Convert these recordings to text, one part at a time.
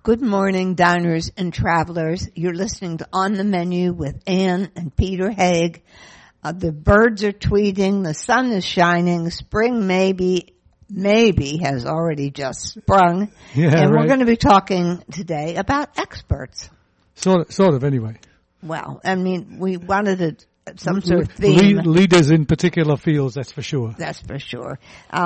Good morning, diners and travelers. You're listening to On the Menu with Ann and Peter Haig. The birds are tweeting, the sun is shining, spring maybe has already just sprung. Yeah, and right. We're going to be talking today about experts. Sort of, anyway. Well, I mean, we wanted some sort of theme. Leaders in particular fields, that's for sure. That's for sure.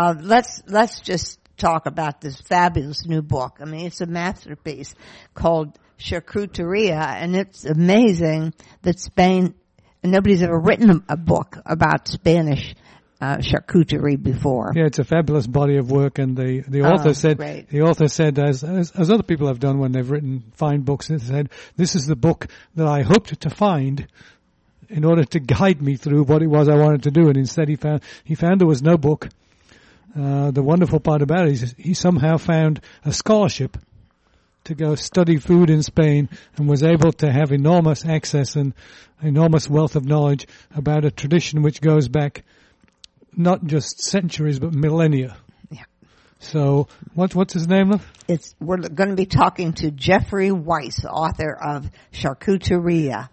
Let's just talk about this fabulous new book. I mean, it's a masterpiece called Charcuteria, and it's amazing that Spain, nobody's ever written a book about Spanish charcuterie before. Yeah, it's a fabulous body of work, and the author said, as other people have done when they've written fine books, they said, this is the book that I hoped to find in order to guide me through what it was I wanted to do, and instead he found there was no book. The wonderful part about it is he somehow found a scholarship to go study food in Spain and was able to have enormous access and enormous wealth of knowledge about a tradition which goes back not just centuries but millennia. Yeah. So what's his name? We're going to be talking to Jeffrey Weiss, author of Charcuteria.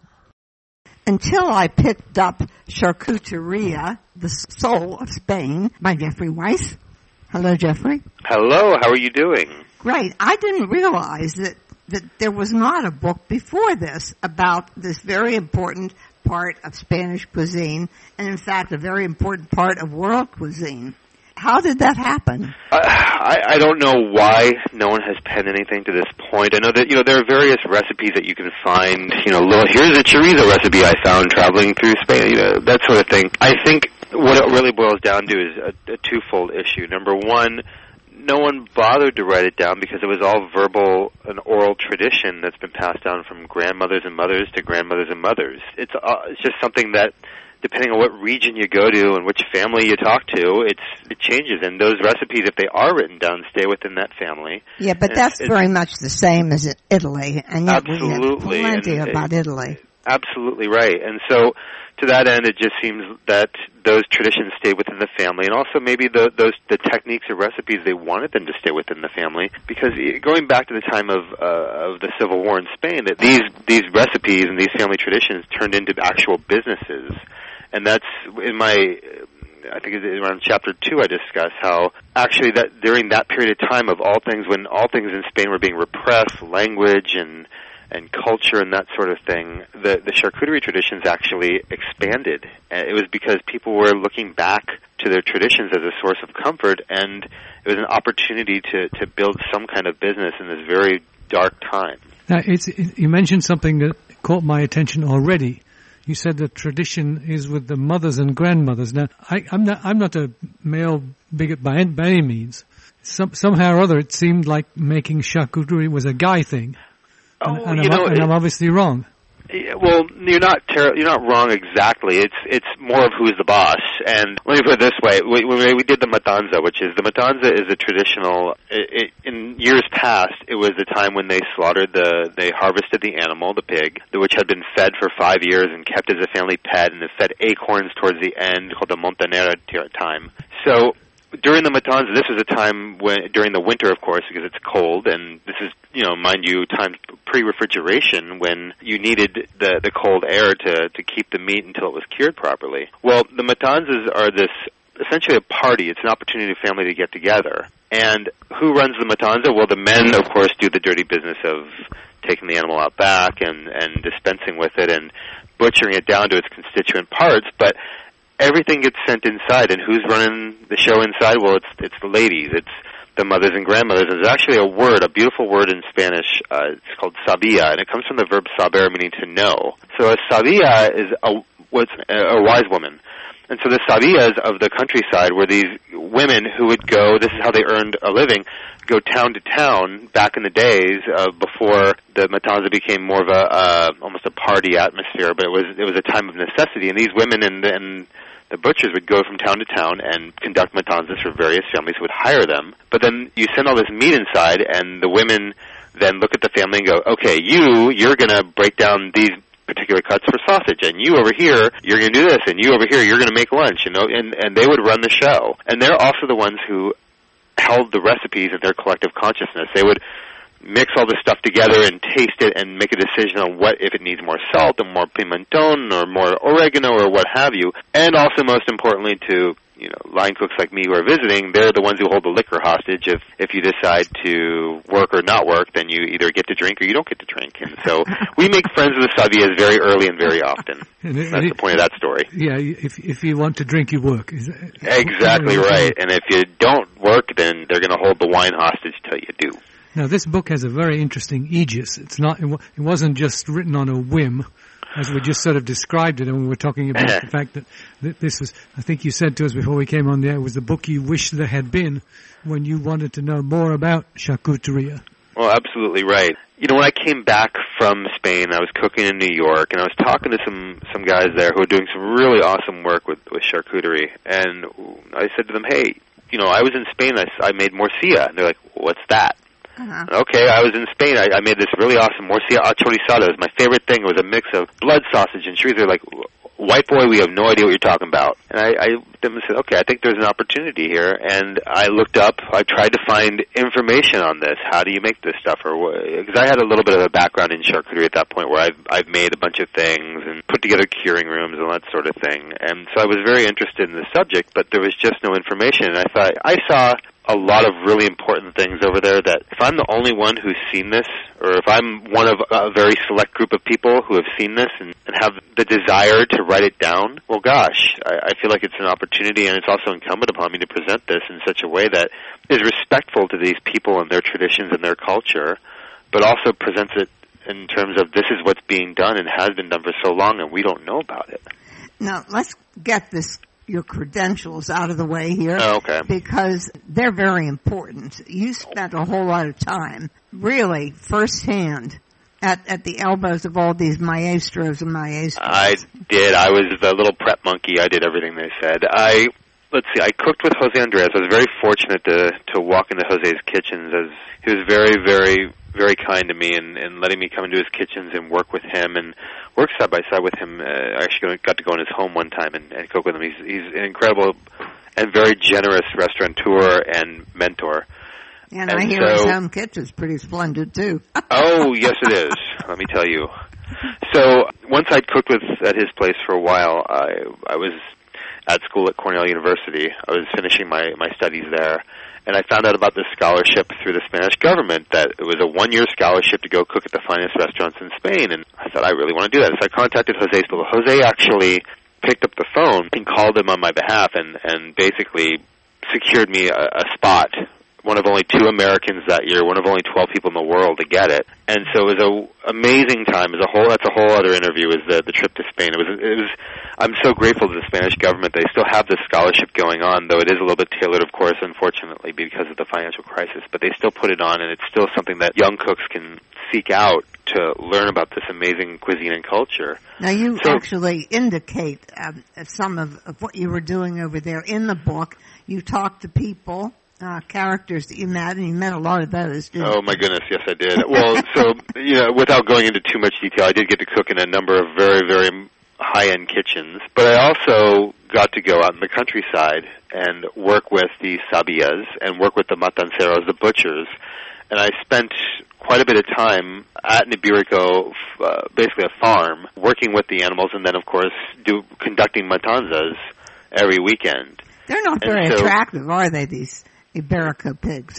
Until I picked up Charcuteria, The Soul of Spain by Jeffrey Weiss. Hello, Jeffrey. Hello, how are you doing? Great. I didn't realize that there was not a book before this about this very important part of Spanish cuisine, and in fact a very important part of world cuisine. How did that happen? I don't know why no one has penned anything to this point. I know that, there are various recipes that you can find, here's a chorizo recipe I found traveling through Spain, that sort of thing. I think what it really boils down to is a twofold issue. Number one, no one bothered to write it down because it was all verbal and oral tradition that's been passed down from grandmothers and mothers to grandmothers and mothers. It's just something that, depending on what region you go to and which family you talk to, it changes. And those recipes, if they are written down, stay within that family. Yeah, but that's very much the same as Italy, and yet absolutely. We have plenty about Italy. Absolutely right. And so, to that end, it just seems that those traditions stay within the family, and also maybe the techniques or recipes, they wanted them to stay within the family, because going back to the time of the Civil War in Spain, that these recipes and these family traditions turned into actual businesses. And that's I think it's around chapter 2 I discuss how actually that during that period of time of all things, when all things in Spain were being repressed, language and culture and that sort of thing, the charcuterie traditions actually expanded. It was because people were looking back to their traditions as a source of comfort, and it was an opportunity to build some kind of business in this very dark time. Now, you mentioned something that caught my attention already. You said the tradition is with the mothers and grandmothers. Now, I'm not a male bigot by any means. Somehow or other, it seemed like making charcuterie was a guy thing. And I'm obviously wrong. Well, you're not wrong exactly. It's more of who's the boss. And let me put it this way: we did the matanza, the matanza is a traditional. In years past, it was the time when they they harvested the animal, the pig, which had been fed for 5 years and kept as a family pet, and it fed acorns towards the end, called the Montanera time. So, during the matanza, this was a time during the winter, of course, because it's cold, and this is, mind you, time pre-refrigeration when you needed the cold air to keep the meat until it was cured properly. Well, the matanzas are essentially a party. It's an opportunity for family to get together. And who runs the matanza? Well, the men, of course, do the dirty business of taking the animal out back and dispensing with it and butchering it down to its constituent parts, but everything gets sent inside, and who's running the show inside? Well, it's the ladies. It's the mothers and grandmothers. There's actually a beautiful word in Spanish. It's called sabia, and it comes from the verb saber, meaning to know. So a sabia is a wise woman. And so the sabias of the countryside were these women who would go, this is how they earned a living, go town to town back in the days before the matanza became more of almost a party atmosphere, but it was a time of necessity. And these women and the butchers would go from town to town and conduct matanzas for various families who would hire them. But then you send all this meat inside, and the women then look at the family and go, okay, you're going to break down these particular cuts for sausage, and you over here, you're going to do this, and you over here, you're going to make lunch, and they would run the show. And they're also the ones who held the recipes in their collective consciousness. They would mix all this stuff together and taste it and make a decision on what, if it needs more salt or more pimenton or more oregano or what have you. And also, most importantly, to line cooks like me who are visiting, they're the ones who hold the liquor hostage. If you decide to work or not work, then you either get to drink or you don't get to drink. And so we make friends with the Sabias very early and very often. That's the point of that story. Yeah, if you want to drink, you work. Exactly right. And if you don't work, then they're going to hold the wine hostage till you do. Now, this book has a very interesting aegis. It wasn't just written on a whim, as we just sort of described it, and we were talking about the fact that this was, I think you said to us before we came on the air, was the book you wish there had been when you wanted to know more about charcuteria. Well, absolutely right. When I came back from Spain, I was cooking in New York, and I was talking to some guys there who were doing some really awesome work with charcuterie, and I said to them, hey, I was in Spain, I made morcilla, and they're like, what's that? Uh-huh. Okay, I was in Spain. I made this really awesome morcilla a chorizada. It was my favorite thing. It was a mix of blood sausage and chorizo. They're like, white boy, we have no idea what you're talking about. And I then said, okay, I think there's an opportunity here. And I looked up. I tried to find information on this. How do you make this stuff? Because I had a little bit of a background in charcuterie at that point, where I've made a bunch of things and put together curing rooms and that sort of thing. And so I was very interested in the subject, but there was just no information. And I thought, I saw a lot of really important things over there that if I'm the only one who's seen this, or if I'm one of a very select group of people who have seen this and have the desire to write it down, well, gosh, I feel like it's an opportunity, and it's also incumbent upon me to present this in such a way that is respectful to these people and their traditions and their culture, but also presents it in terms of this is what's being done and has been done for so long, and we don't know about it. Now, let's get your credentials out of the way here. Oh, okay. Because they're very important. You spent a whole lot of time, really, firsthand, at the elbows of all these maestros and maestras. I did. I was the little prep monkey. I did everything they said. Let's see, I cooked with Jose Andres. I was very fortunate to walk into Jose's kitchens, as he was very, very, very kind to me and letting me come into his kitchens and work with him and work side by side with him. I actually got to go in his home one time and cook with him. He's an incredible and very generous restaurateur and mentor. And I hear his home kitchen's pretty splendid, too. Oh, yes, it is. Let me tell you. So once I'd cooked at his place for a while, I was at school at Cornell University. I was finishing my studies there, and I found out about this scholarship through the Spanish government, that it was a one-year scholarship to go cook at the finest restaurants in Spain, and I thought, I really want to do that. So I contacted Jose. So Jose actually picked up the phone and called him on my behalf and basically secured me a spot, one of only 2 Americans that year, one of only 12 people in the world to get it. And so it was an amazing time. That's a whole other interview, is the trip to Spain. It was. I'm so grateful to the Spanish government. They still have this scholarship going on, though it is a little bit tailored, of course, unfortunately, because of the financial crisis. But they still put it on, and it's still something that young cooks can seek out to learn about this amazing cuisine and culture. Now, you actually indicate some of what you were doing over there in the book. You talked to people, characters that you met, and you met a lot of those, didn't you? Oh, my goodness, yes, I did. Well, so, without going into too much detail, I did get to cook in a number of very, very high-end kitchens, but I also got to go out in the countryside and work with the Sabias and work with the matanceros, the butchers, and I spent quite a bit of time at Iberico, basically a farm, working with the animals, and then, of course, conducting matanzas every weekend. They're not very attractive, are they, these Iberico pigs?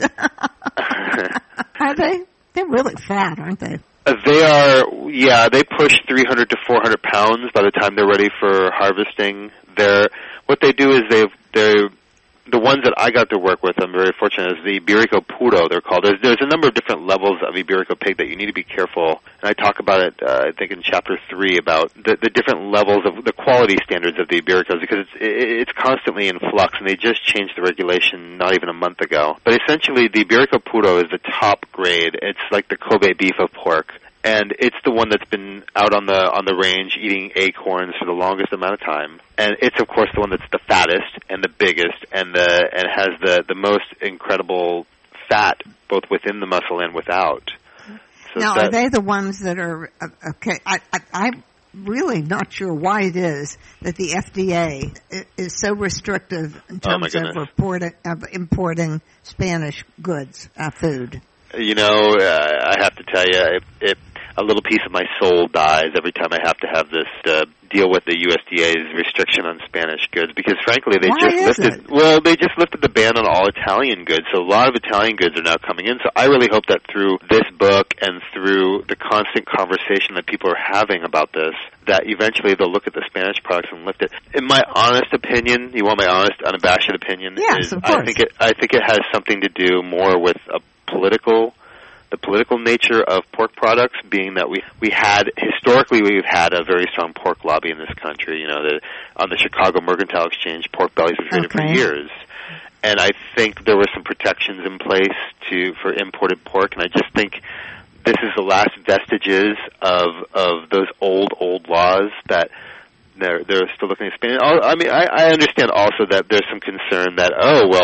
Are they? They're really fat, aren't they? They are, yeah, they push 300 to 400 pounds by the time they're ready for harvesting. What they do is they're the ones that I got to work with, I'm very fortunate, is the Iberico Puro, they're called. There's a number of different levels of Iberico pig that you need to be careful. And I talk about it, I think, in Chapter 3 about the different levels of the quality standards of the Ibericos, because it's constantly in flux, and they just changed the regulation not even a month ago. But essentially, the Iberico Puro is the top grade. It's like the Kobe beef of pork. And it's the one that's been out on the range eating acorns for the longest amount of time. And it's, of course, the one that's the fattest and the biggest and has the most incredible fat both within the muscle and without. So now, are they the ones that are okay? I'm really not sure why it is that the FDA is so restrictive in terms of importing Spanish goods, food. I have to tell you, a little piece of my soul dies every time I have to have this deal with the USDA's restriction on Spanish goods, because frankly they just lifted the ban on all Italian goods, so a lot of Italian goods are now coming in. So I really hope that through this book and through the constant conversation that people are having about this, that eventually they'll look at the Spanish products and lift it. In my honest opinion, you want my honest, unabashed opinion? Yes, of course. I think it has something to do more with the political nature of pork products, being that we've had a very strong pork lobby in this country. On the Chicago Mercantile Exchange, pork bellies were traded for years, and I think there were some protections in place for imported pork, and I just think this is the last vestiges of those old laws that they're still looking at Spain. I mean, I understand also that there's some concern that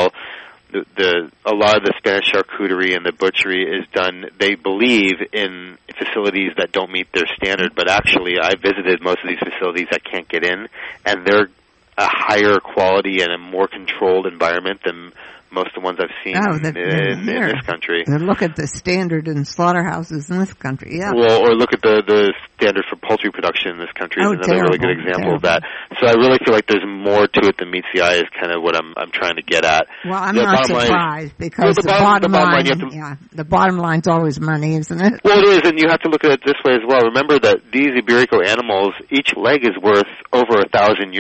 a lot of the Spanish charcuterie and the butchery is done, they believe, in facilities that don't meet their standard, but actually I visited most of these facilities that can't get in, and they're a higher quality and a more controlled environment than most of the ones I've seen in this country. And look at the standard in slaughterhouses in this country, yeah. Well, or look at the standard for poultry production in this country is another really good example of that. So I really feel like there's more to it than meets the eye is kind of what I'm trying to get at. Well, I'm not surprised because the bottom line, the bottom line's always money, isn't it? Well, it is, and you have to look at it this way as well. Remember that these Iberico animals, each leg is worth over €1,000.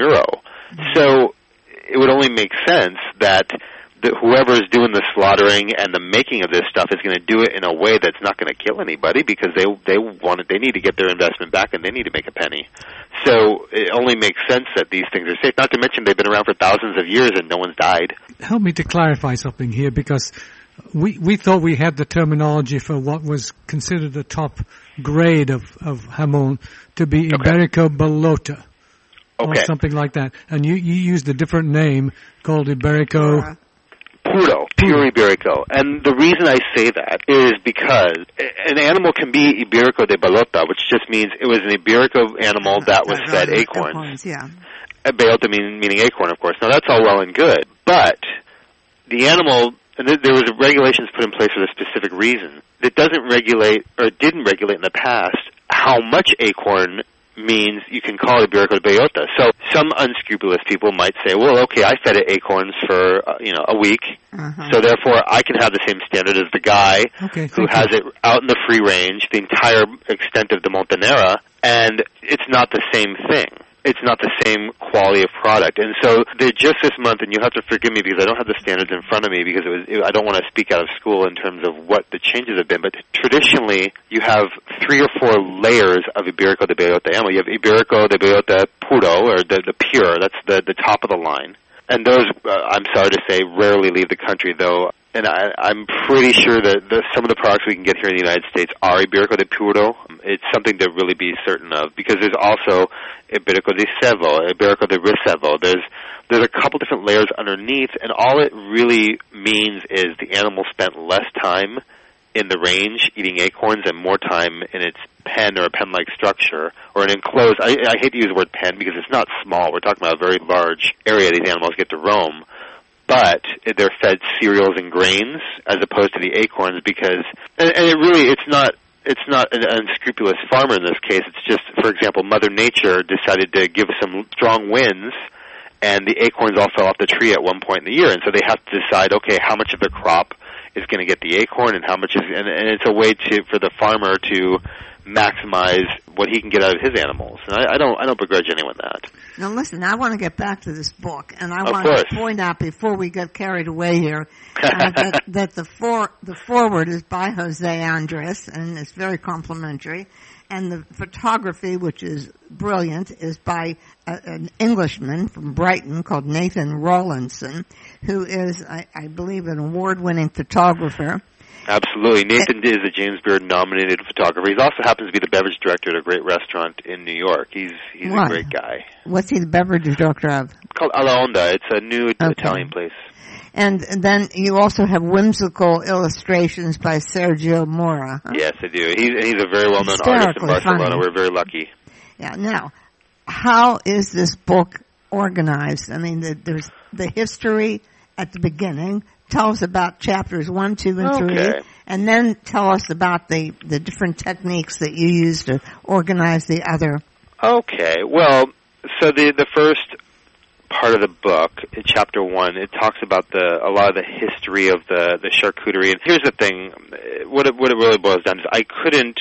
So it would only make sense that whoever is doing the slaughtering and the making of this stuff is going to do it in a way that's not going to kill anybody, because they need to get their investment back and they need to make a penny. So it only makes sense that these things are safe. Not to mention they've been around for thousands of years and no one's died. Help me to clarify something here, because we thought we had the terminology for what was considered the top grade of jamon to be Iberico Bellota. Or something like that. And you used a different name called Iberico Pure Iberico. And the reason I say that is because an animal can be Iberico de Bellota, which just means it was an Iberico animal that was fed acorns. Bellota meaning acorn, of course. Now that's all well and good, but the animal, and there was regulations put in place for a specific reason. It doesn't regulate, or didn't regulate in the past, how much acorn means you can call it Iberico de Bellota. So some unscrupulous people might say, well, okay, I fed it acorns for a week, so therefore I can have the same standard as the guy who has it out in the free range, the entire extent of the Montanera, and it's not the same thing. It's not the same quality of product. And so just this month, and you'll have to forgive me because I don't have the standards in front of me because I don't want to speak out of school in terms of what the changes have been, but traditionally you have 3 or 4 layers of Iberico de Bellota animal. You have Iberico de Bellota Puro, or the pure, that's the top of the line. And those, I'm sorry to say, rarely leave the country, though. And I'm pretty sure that some of the products we can get here in the United States are Iberico de Puro. It's something to really be certain of, because there's also Iberico de Cevo, Iberico de Ricevo. There's a couple different layers underneath, and all it really means is the animal spent less time in the range eating acorns and more time in its pen or a pen-like structure, or an enclosed, I hate to use the word pen because it's not small. We're talking about a very large area these animals get to roam. But they're fed cereals and grains as opposed to the acorns, because, and it really, it's not an unscrupulous farmer in this case. It's just, for example, Mother Nature decided to give some strong winds, and the acorns all fell off the tree at one point in the year, and so they have to decide, okay, how much of the crop is going to get the acorn, and how much is, and it's a way for the farmer to maximize what he can get out of his animals. And I don't begrudge anyone that. Now listen, I want to get back to this book, and I want to point out before we get carried away here that the foreword is by Jose Andres, and it's very complimentary. And the photography, which is brilliant, is by an Englishman from Brighton called Nathan Rawlinson, who is, I believe, an award-winning photographer. Absolutely. Nathan is a James Beard-nominated photographer. He also happens to be the beverage director at a great restaurant in New York. He's a great guy. What's he the beverage director of? It's called Alla Onda. It's a new Italian place. And then you also have whimsical illustrations by Sergio Mora. Huh? Yes, I do. He's a very well-known artist in Barcelona. Funny. We're very lucky. Yeah. Now, how is this book organized? I mean, there's the history at the beginning. Tell us about chapters 1, 2, and 3, And then tell us about the different techniques that you use to organize the other. Okay. Well, so the first part of the book, in chapter 1, it talks about a lot of the history of the charcuterie. And here's the thing, what it really boils down to is I couldn't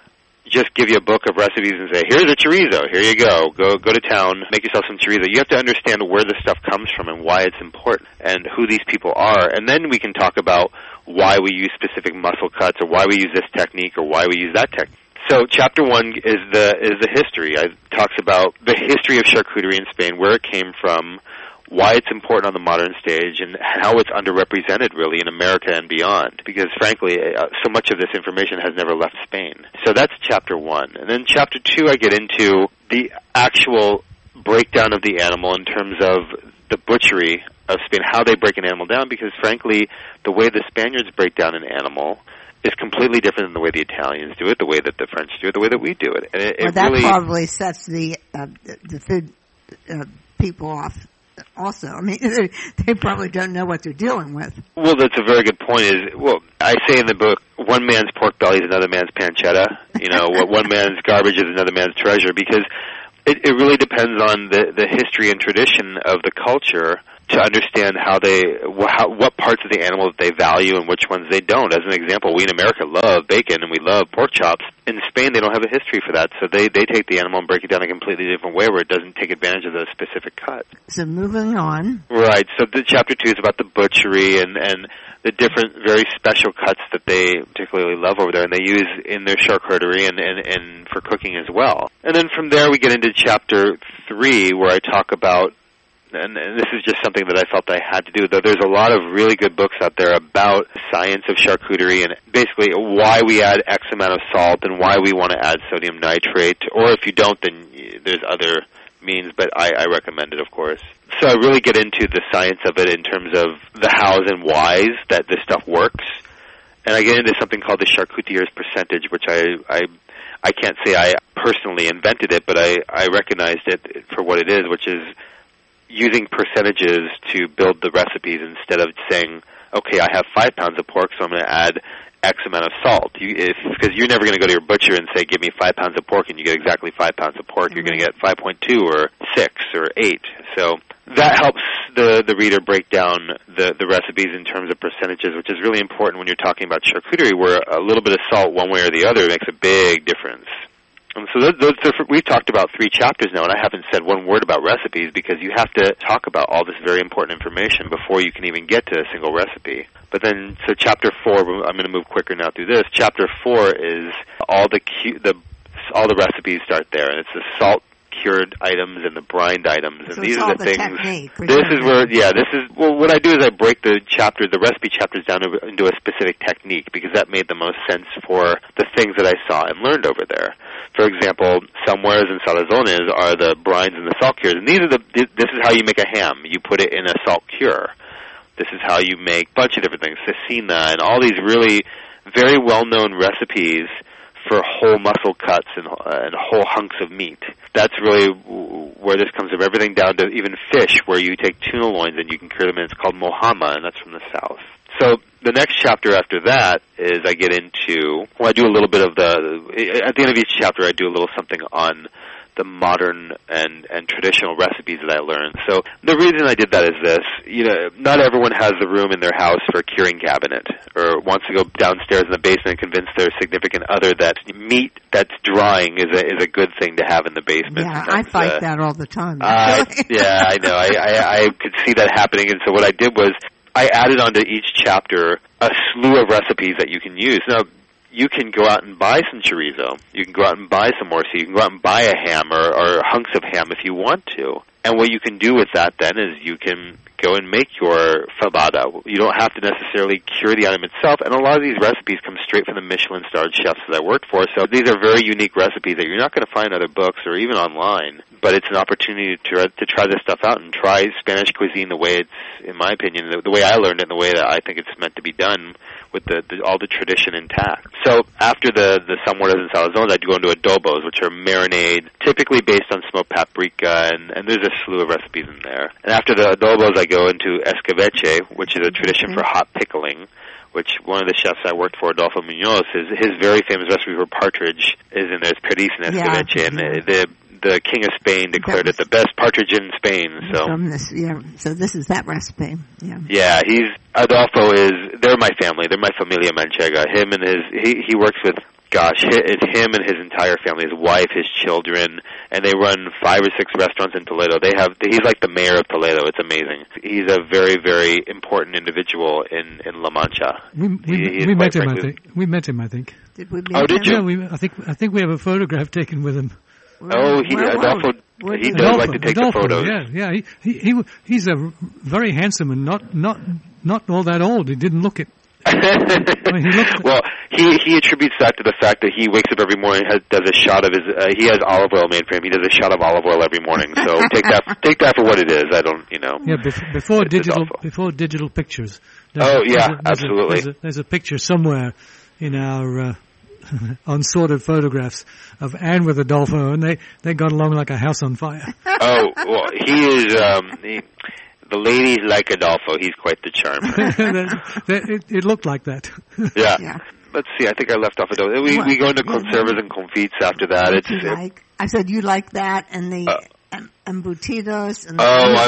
just give you a book of recipes and say, here's a chorizo, here you go to town, make yourself some chorizo. You have to understand where the stuff comes from and why it's important and who these people are. And then we can talk about why we use specific muscle cuts or why we use this technique or why we use that technique. So chapter 1 is the history. It talks about the history of charcuterie in Spain, where it came from, why it's important on the modern stage, and how it's underrepresented really in America and beyond. Because frankly, so much of this information has never left Spain. So that's chapter 1. And then chapter 2, I get into the actual breakdown of the animal in terms of the butchery of Spain, how they break an animal down, because frankly, the way the Spaniards break down an animal is completely different than the way the Italians do it, the way that the French do it, the way that we do it. And that really probably sets the food people off also. I mean, they probably don't know what they're dealing with. Well, that's a very good point. I say in the book, one man's pork belly is another man's pancetta. One man's garbage is another man's treasure, because it really depends on the history and tradition of the culture to understand what parts of the animal that they value and which ones they don't. As an example, we in America love bacon and we love pork chops. In Spain, they don't have a history for that, so they take the animal and break it down a completely different way where it doesn't take advantage of the specific cut. So moving on. Right, so the chapter 2 is about the butchery and the different very special cuts that they particularly love over there and they use in their charcuterie and for cooking as well. And then from there we get into chapter 3 where I talk about, and this is just something that I felt I had to do, though there's a lot of really good books out there about science of charcuterie and basically why we add X amount of salt and why we want to add sodium nitrate, or if you don't, then there's other means, but I recommend it, of course. So I really get into the science of it in terms of the hows and whys that this stuff works, and I get into something called the charcuterie's percentage, which I can't say I personally invented it, but I recognized it for what it is, which is using percentages to build the recipes instead of saying, okay, I have 5 pounds of pork, so I'm going to add X amount of salt. Because you're never going to go to your butcher and say, give me 5 pounds of pork, and you get exactly 5 pounds of pork. You're going to get 5.2 or 6 or 8. So that helps the reader break down the recipes in terms of percentages, which is really important when you're talking about charcuterie, where a little bit of salt one way or the other makes a big difference. So we've talked about 3 chapters now, and I haven't said one word about recipes because you have to talk about all this very important information before you can even get to a single recipe. But then, so chapter 4, I'm going to move quicker now through this. Chapter 4 is all the recipes start there, and it's the salt-cured items and the brined items, and so these are the things. Technique, what I do is I break the recipe chapters down into a specific technique because that made the most sense for the things that I saw and learned over there. For example, salmueras and salazones are the brines and the salt cures, and this is how you make a ham. You put it in a salt cure. This is how you make a bunch of different things, cecina, and all these really very well-known recipes for whole muscle cuts and whole hunks of meat. That's really where this comes from. Everything down to even fish, where you take tuna loins and you can cure them, and it's called mohama, and that's from the south. So the next chapter after that is I get into, I do a little bit of at the end of each chapter I do a little something on the modern and traditional recipes that I learned. So the reason I did that is this, not everyone has the room in their house for a curing cabinet or wants to go downstairs in the basement and convince their significant other that meat that's drying is a good thing to have in the basement. Yeah, I fight that all the time. Yeah, I know. I could see that happening, and so what I did was I added onto each chapter a slew of recipes that you can use. Now, you can go out and buy some chorizo. You can go out and buy some morcilla. You can go out and buy a ham or hunks of ham if you want to. And what you can do with that then is you can go and make your fabada. You don't have to necessarily cure the item itself. And a lot of these recipes come straight from the Michelin-starred chefs that I worked for. So these are very unique recipes that you're not going to find in other books or even online. But it's an opportunity to try this stuff out and try Spanish cuisine the way it's, in my opinion, the way I learned it and the way that I think it's meant to be done, with all the tradition intact. So after the salmueras and salazones, I go into adobos, which are marinades, typically based on smoked paprika, and there's a slew of recipes in there. And after the adobos, I go into escabeche, which is a tradition for hot pickling, which one of the chefs I worked for, Adolfo Munoz, his very famous recipe for partridge is in there. It's perdiz en escabeche, and the King of Spain declared it the best partridge in Spain. So so this is that recipe. Yeah, they're my family. They're my familia manchega. Him and he works with, it's him and his entire family, his wife, his children, and they run 5 or 6 restaurants in Toledo. He's like the mayor of Toledo. It's amazing. He's a very, very important individual in La Mancha. We met him, I think. We met him, I think. Did we meet him? Did you? Yeah, I think we have a photograph taken with him. He does like to take the photos. Yeah. He's a very handsome and not all that old. He didn't look it. Well, he attributes that to the fact that he wakes up every morning, does a shot of he has olive oil made for him. He does a shot of olive oil every morning. So take that for what it is. I don't, Yeah, before digital pictures. Absolutely. There's a picture somewhere in our unsorted photographs of Anne with Adolfo, and they got along like a house on fire. Oh, well, he is. The ladies like Adolfo. He's quite the charmer. It looked like that. Yeah. Let's see. I think I left off Adolfo. We go into conservas and confites after that. I said you like that and the embutidos. And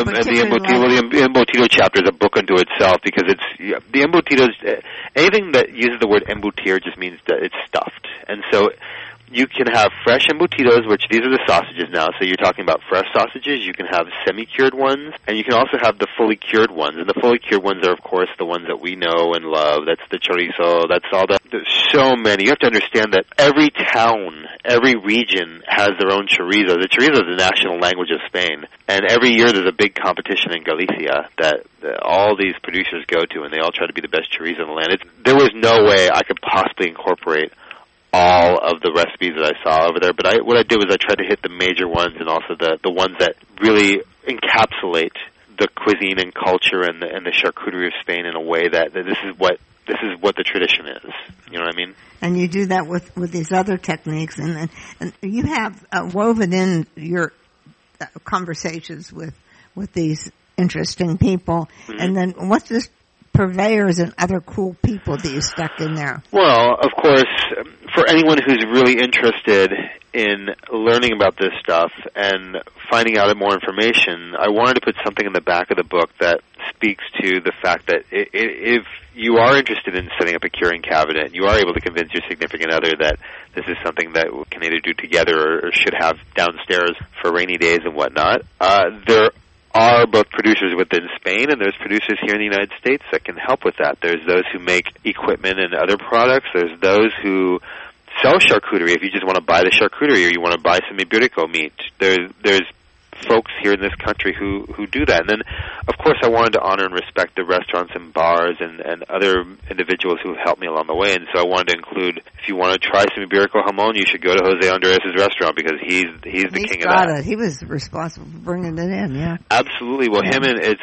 the embutido chapter is a book unto itself because it's the embutidos. Anything that uses the word embutir just means that it's stuffed, and so. You can have fresh embutidos, which these are the sausages now. So you're talking about fresh sausages. You can have semi-cured ones, and you can also have the fully cured ones. And the fully cured ones are, of course, the ones that we know and love. That's the chorizo. That's all there's so many. You have to understand that every town, every region has their own chorizo. The chorizo is the national language of Spain. And every year there's a big competition in Galicia that all these producers go to, and they all try to be the best chorizo in the land. There was no way I could possibly incorporate all of the recipes that I saw over there, but what I did was I tried to hit the major ones and also the ones that really encapsulate the cuisine and culture and the charcuterie of Spain in a way that this is what the tradition is. You know what I mean? And you do that with these other techniques, and you have woven in your conversations with these interesting people, and then what's this purveyors and other cool people that you stuck in there? Well, of course, for anyone who's really interested in learning about this stuff and finding out more information, I wanted to put something in the back of the book that speaks to the fact that if you are interested in setting up a curing cabinet and you are able to convince your significant other that this is something that we can either do together or should have downstairs for rainy days and whatnot, there are both producers within Spain and there's producers here in the United States that can help with that. There's those who make equipment and other products. There's those who sell charcuterie if you just want to buy the charcuterie or you want to buy some Iberico meat. There's folks here in this country who do that. And then, of course, I wanted to honor and respect the restaurants and bars and other individuals who have helped me along the way. And so I wanted to include, if you want to try some Iberico jamon, you should go to Jose Andres' restaurant because he's the king of that. He was responsible for bringing it in, yeah. Absolutely. Well, him and it's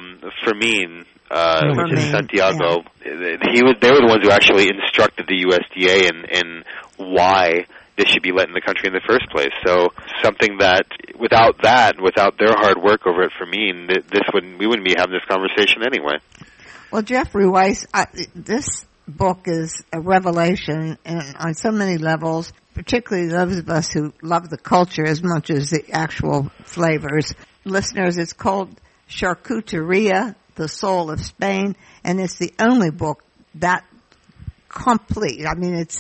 Fermin, which is Santiago. Yeah. They were the ones who actually instructed the USDA in why this should be let in the country in the first place. So something that, without their hard work over at Fermin, we wouldn't be having this conversation anyway. Well, Jeffrey Weiss, this book is a revelation on so many levels, particularly those of us who love the culture as much as the actual flavors. Listeners, it's called Charcuteria, the Soul of Spain, and it's the only book that complete. I mean, it's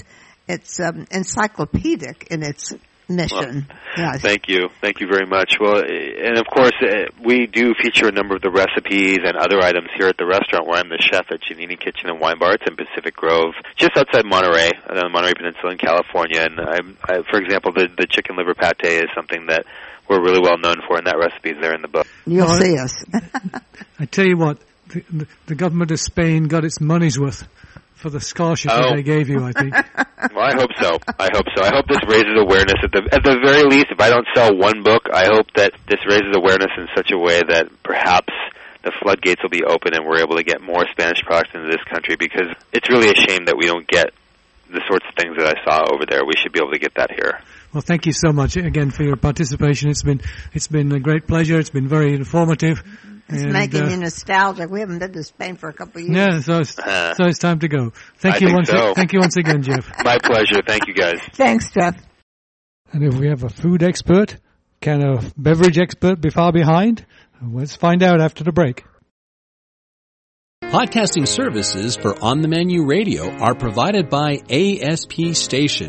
encyclopedic in its mission. Well, yes. Thank you very much. Well, and of course, we do feature a number of the recipes and other items here at the restaurant where I'm the chef at Giannini Kitchen and Wine Bar. It's in Pacific Grove, just outside Monterey, on the Monterey Peninsula in California. And for example, the chicken liver pate is something that we're really well known for, and that recipe is there in the book. You'll see us. I tell you what, the government of Spain got its money's worth for the scholarship that they gave you, I think. Well, I hope so. I hope this raises awareness. At the very least, if I don't sell one book, I hope that this raises awareness in such a way that perhaps the floodgates will be open and we're able to get more Spanish products into this country, because it's really a shame that we don't get the sorts of things that I saw over there. We should be able to get that here. Well, thank you so much again for your participation. It's been a great pleasure. It's been very informative. It's making you nostalgic. We haven't been to Spain for a couple of years. Yeah, so it's time to go. Thank you once again, Jeff. My pleasure. Thank you, guys. Thanks, Jeff. And if we have a food expert, can a beverage expert be far behind? Let's find out after the break. Podcasting services for On the Menu Radio are provided by ASP Station.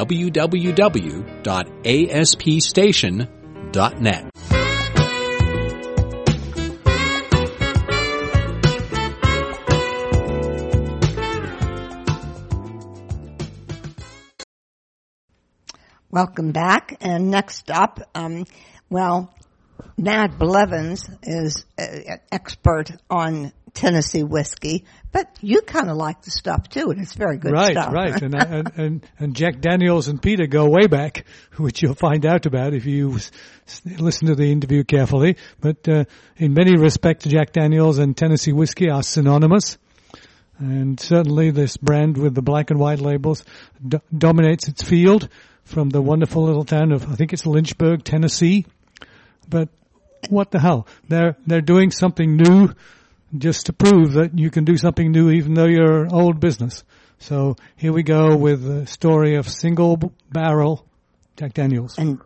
www.aspstation.net. Welcome back. And next up, Matt Blevins is an expert on Tennessee whiskey, but you kind of like the stuff too, and it's very good stuff. Right. And Jack Daniels and Peter go way back, which you'll find out about if you listen to the interview carefully. But in many respects, Jack Daniels and Tennessee whiskey are synonymous. And certainly this brand with the black and white labels dominates its field from the wonderful little town of, I think it's Lynchburg, Tennessee. But what the hell? They're doing something new just to prove that you can do something new even though you're old business. So here we go with the story of single barrel Jack Daniels. And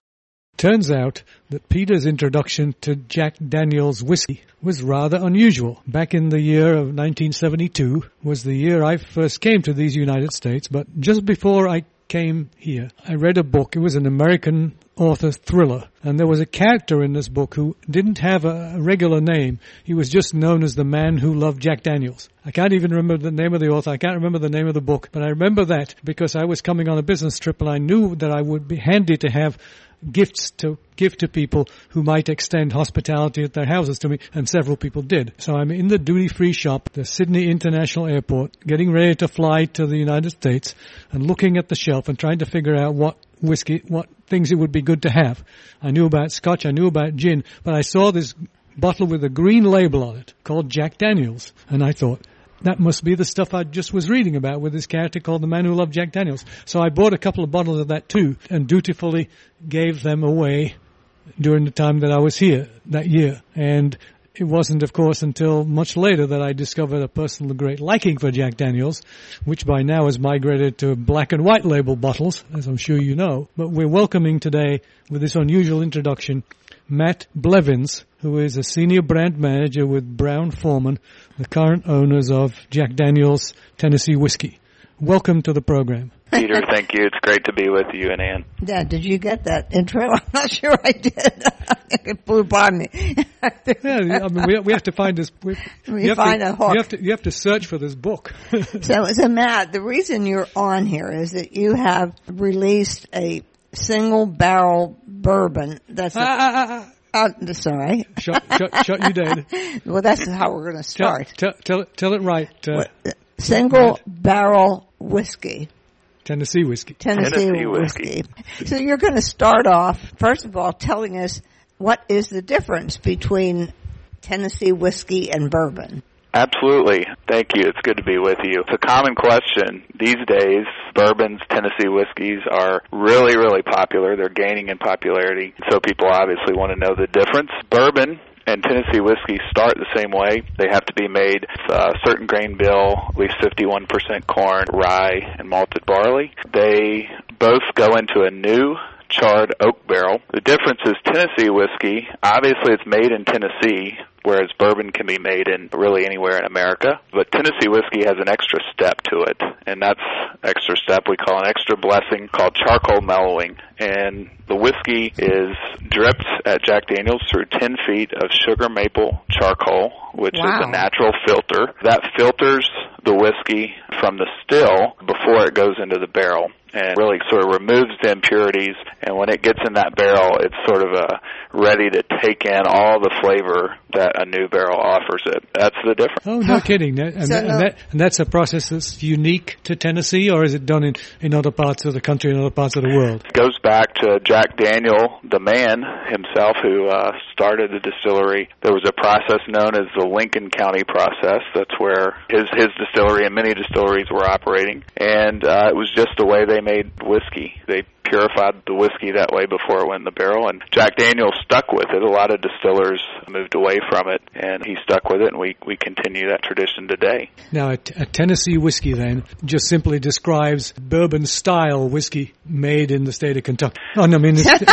turns out that Peter's introduction to Jack Daniels whiskey was rather unusual. Back in the year of 1972 was the year I first came to these United States, but just before I came here, I read a book. It was an American author's thriller, and there was a character in this book who didn't have a regular name. He was just known as the man who loved Jack Daniels. I can't even remember the name of the author. I can't remember the name of the book, but I remember that because I was coming on a business trip and I knew that I would be handy to have gifts to give to people who might extend hospitality at their houses to me, and several people did. So I'm in the duty-free shop, the Sydney International Airport, getting ready to fly to the United States, and looking at the shelf and trying to figure out what whiskey, what things it would be good to have. I knew about scotch, I knew about gin, but I saw this bottle with a green label on it called Jack Daniels, and I thought, that must be the stuff I just was reading about with this character called the man who loved Jack Daniels. So I bought a couple of bottles of that too and dutifully gave them away during the time that I was here that year. And it wasn't, of course, until much later that I discovered a personal great liking for Jack Daniels, which by now has migrated to black and white label bottles, as I'm sure you know. But we're welcoming today, with this unusual introduction, Matt Blevins, who is a senior brand manager with Brown-Forman, the current owners of Jack Daniels Tennessee Whiskey. Welcome to the program. Peter, thank you. It's great to be with you and Ann. Yeah, did you get that intro? I'm not sure I did. It flew by me. Yeah, I mean, we have to find this. You find a hook. You have to search for this book. So Matt, the reason you're on here is that you have released a single barrel bourbon that's sorry. Shut you dead. Well, that's how we're going to start. Tell it right. Single barrel whiskey. Tennessee whiskey. Tennessee whiskey. So you're going to start off, first of all, telling us what is the difference between Tennessee whiskey and bourbon. Absolutely. Thank you. It's good to be with you. It's a common question. These days, bourbons, Tennessee whiskeys are really, really popular. They're gaining in popularity. So people obviously want to know the difference. Bourbon and Tennessee whiskey start the same way. They have to be made with a certain grain bill, at least 51% corn, rye, and malted barley. They both go into a new charred oak barrel. The difference is Tennessee whiskey, obviously it's made in Tennessee, whereas bourbon can be made in really anywhere in America. But Tennessee whiskey has an extra step to it, and that's extra step we call an extra blessing called charcoal mellowing. And the whiskey is dripped at Jack Daniels through 10 feet of sugar maple charcoal, which is a natural filter. That filters the whiskey from the still before it goes into the barrel, and really sort of removes the impurities. And when it gets in that barrel, it's sort of ready to take in all the flavor that a new barrel offers it. That's the difference. Oh, no kidding. And that's a process that's unique to Tennessee, or is it done in other parts of the country and other parts of the world? It goes back to Jack Daniel, the man himself who started the distillery. There was a process known as the Lincoln County process. That's where his distillery and many distilleries were operating. And it was just the way they made whiskey. They purified the whiskey that way before it went in the barrel, and Jack Daniel's stuck with it. A lot of distillers moved away from it, and he stuck with it, and we continue that tradition today. Now, a Tennessee whiskey then just simply describes bourbon-style whiskey made in the state of Kentucky. Oh, no, I mean, in the state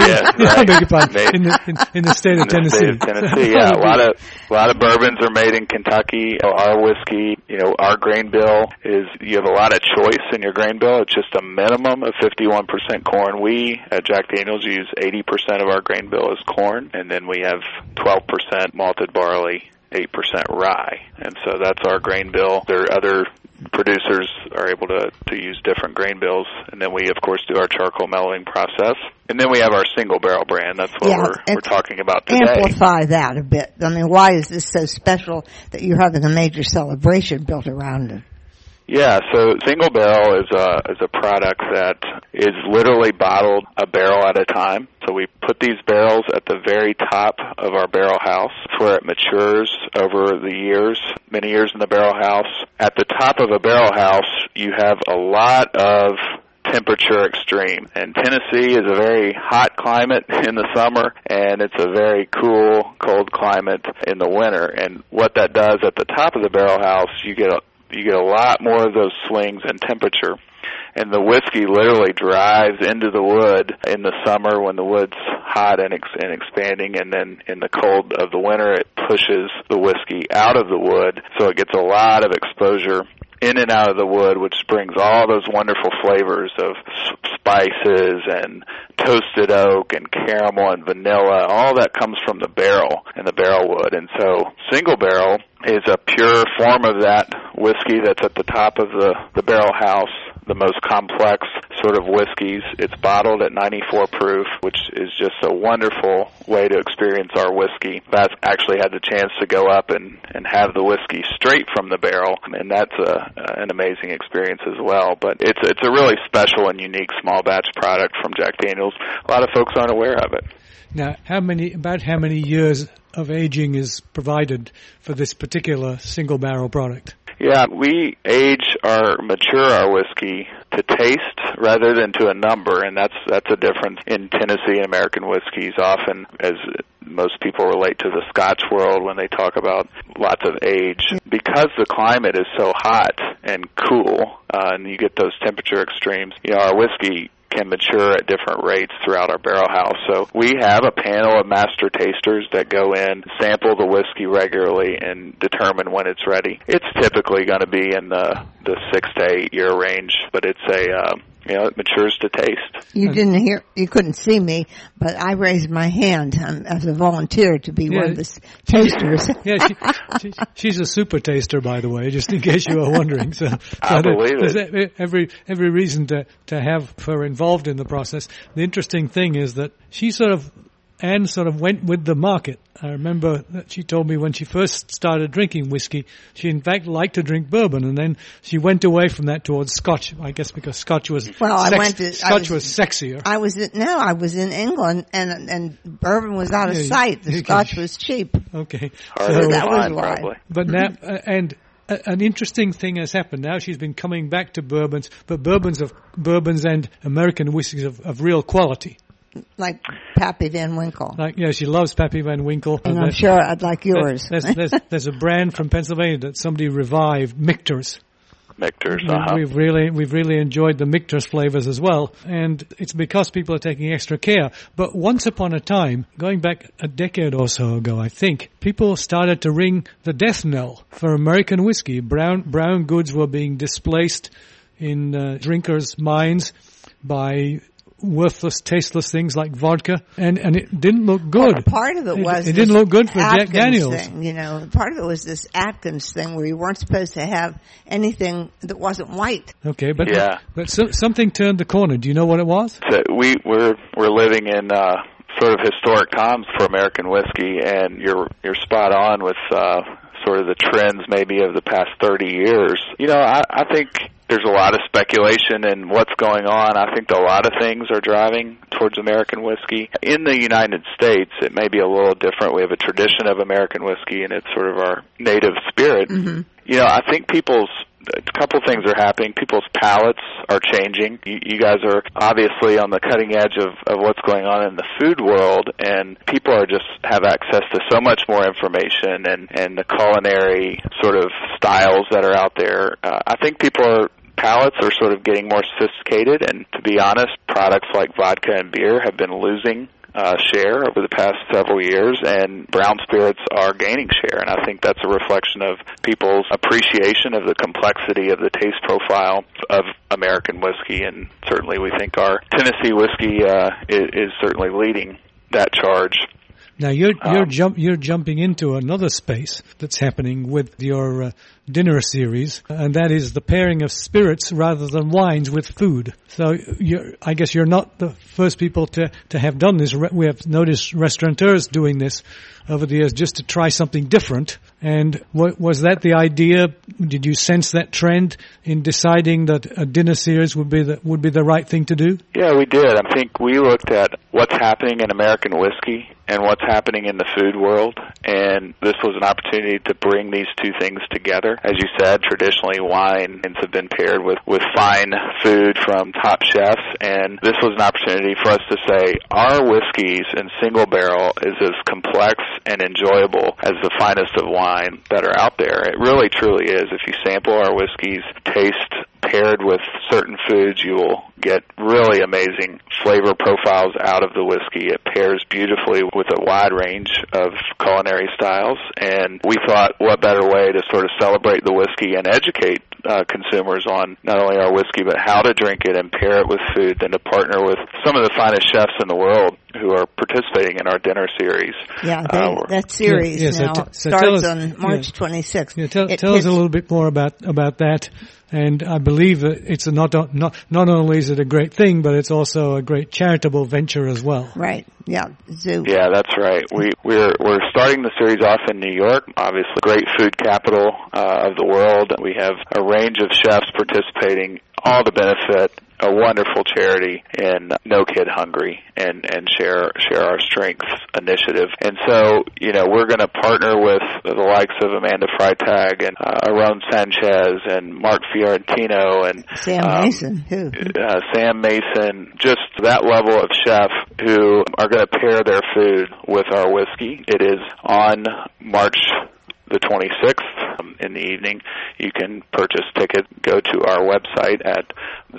of Tennessee. Yeah, a lot of bourbons are made in Kentucky. Our whiskey, our grain bill is, you have a lot of choice in your grain bill. It's just a minimum of 51% corn. We at Jack Daniel's use 80% of our grain bill is corn, and then we have 12% malted barley, 8% rye, and so that's our grain bill. There are other producers are able to use different grain bills, and then we of course do our charcoal mellowing process, and then we have our single barrel brand. That's what we're talking about today. Amplify that a bit. I mean, why is this so special that you're having a major celebration built around it? Yeah, so single barrel is a product that is literally bottled a barrel at a time. So we put these barrels at the very top of our barrel house where it matures over the years, many years in the barrel house. At the top of a barrel house, you have a lot of temperature extreme. And Tennessee is a very hot climate in the summer, and it's a very cool, cold climate in the winter. And what that does at the top of the barrel house, you get a lot more of those swings in temperature. And the whiskey literally drives into the wood in the summer when the wood's hot and expanding, and then in the cold of the winter it pushes the whiskey out of the wood, so it gets a lot of exposure in and out of the wood, which brings all those wonderful flavors of spices and toasted oak and caramel and vanilla. All that comes from the barrel and the barrel wood. And so single barrel is a pure form of that whiskey that's at the top of the barrel house, the most complex sort of whiskeys. It's bottled at 94 proof, which is just a wonderful way to experience our whiskey. I've actually had the chance to go up and have the whiskey straight from the barrel, and that's an amazing experience as well. But it's a really special and unique small batch product from Jack Daniel's. A lot of folks aren't aware of it. Now, how many years of aging is provided for this particular single barrel product? Yeah, we mature our whiskey to taste rather than to a number, and that's a difference in Tennessee and American whiskeys. Often, as most people relate to the Scotch world when they talk about lots of age, because the climate is so hot and cool, and you get those temperature extremes. Our whiskey can mature at different rates throughout our barrel house. So we have a panel of master tasters that go in, sample the whiskey regularly, and determine when it's ready. It's typically going to be in the 6 to 8 year range, but it's it matures to taste. You couldn't see me, but I raised my hand as a volunteer to be one of the tasters. Yeah, she's a super taster, by the way, just in case you were wondering. So I believe it. Every reason to have her involved in the process. The interesting thing is that Anne sort of went with the market. I remember that she told me when she first started drinking whiskey, she in fact liked to drink bourbon, and then she went away from that towards Scotch, I guess because Scotch was was sexier. I was in England, and bourbon was out of sight. The Scotch was cheap. Okay. So that was why. Probably. But now, an interesting thing has happened. Now she's been coming back to bourbons, but bourbons and American whiskeys of real quality. Like Pappy Van Winkle. She loves Pappy Van Winkle. And I'm sure I'd like yours. There's a brand from Pennsylvania that somebody revived, Michter's. Michter's, We've really enjoyed the Michter's flavors as well, and it's because people are taking extra care. But once upon a time, going back a decade or so ago, I think, people started to ring the death knell for American whiskey. Brown goods were being displaced in drinkers' minds by worthless, tasteless things like vodka, and it didn't look good. Well, part of it was it didn't look good for Jack Daniel's thing, part of it was this Atkins thing where you weren't supposed to have anything that wasn't white. Okay, but something turned the corner. Do you know what it was? So we're living in sort of historic times for American whiskey, and you're spot on with sort of the trends maybe of the past 30 years. I think there's a lot of speculation in what's going on. I think a lot of things are driving towards American whiskey. In the United States, it may be a little different. We have a tradition of American whiskey, and it's sort of our native spirit. Mm-hmm. I think a couple things are happening. People's palates are changing. You guys are obviously on the cutting edge of what's going on in the food world, and people have access to so much more information and the culinary sort of styles that are out there. I think palates are sort of getting more sophisticated, and to be honest, products like vodka and beer have been losing share over the past several years, and brown spirits are gaining share, and I think that's a reflection of people's appreciation of the complexity of the taste profile of American whiskey, and certainly we think our Tennessee whiskey is certainly leading that charge. Now you're jumping into another space that's happening with your dinner series, and that is the pairing of spirits rather than wines with food. So I guess you're not the first people to have done this. We have noticed restaurateurs doing this over the years just to try something different. And was that the idea? Did you sense that trend in deciding that a dinner series would be the right thing to do? Yeah, we did. I think we looked at what's happening in American whiskey and what's happening in the food world, and this was an opportunity to bring these two things together. As you said, traditionally wines have been paired with fine food from top chefs, and this was an opportunity for us to say our whiskeys in single barrel is as complex and enjoyable as the finest of wine that are out there. It really truly is. If you sample our whiskeys, taste paired with certain foods, you will get really amazing flavor profiles out of the whiskey. It pairs beautifully with a wide range of culinary styles, and we thought what better way to sort of celebrate the whiskey and educate consumers on not only our whiskey but how to drink it and pair it with food than to partner with some of the finest chefs in the world who are participating in our dinner series. Yeah, that series starts on March 26th. Yeah, tell us a little bit more about that. And I believe that it's not only is it a great thing, but it's also a great charitable venture as well. Right. Yeah. Zoo. Yeah, that's right. We're starting the series off in New York, obviously great food capital of the world. We have a range of chefs participating, all to benefit a wonderful charity in No Kid Hungry and share our strengths initiative. And so, we're going to partner with the likes of Amanda Freitag and Aaron Sanchez and Mark Fiorentino and Sam Mason, just that level of chef who are going to pair their food with our whiskey. It is on March the 26th in the evening. You can purchase tickets. Go to our website at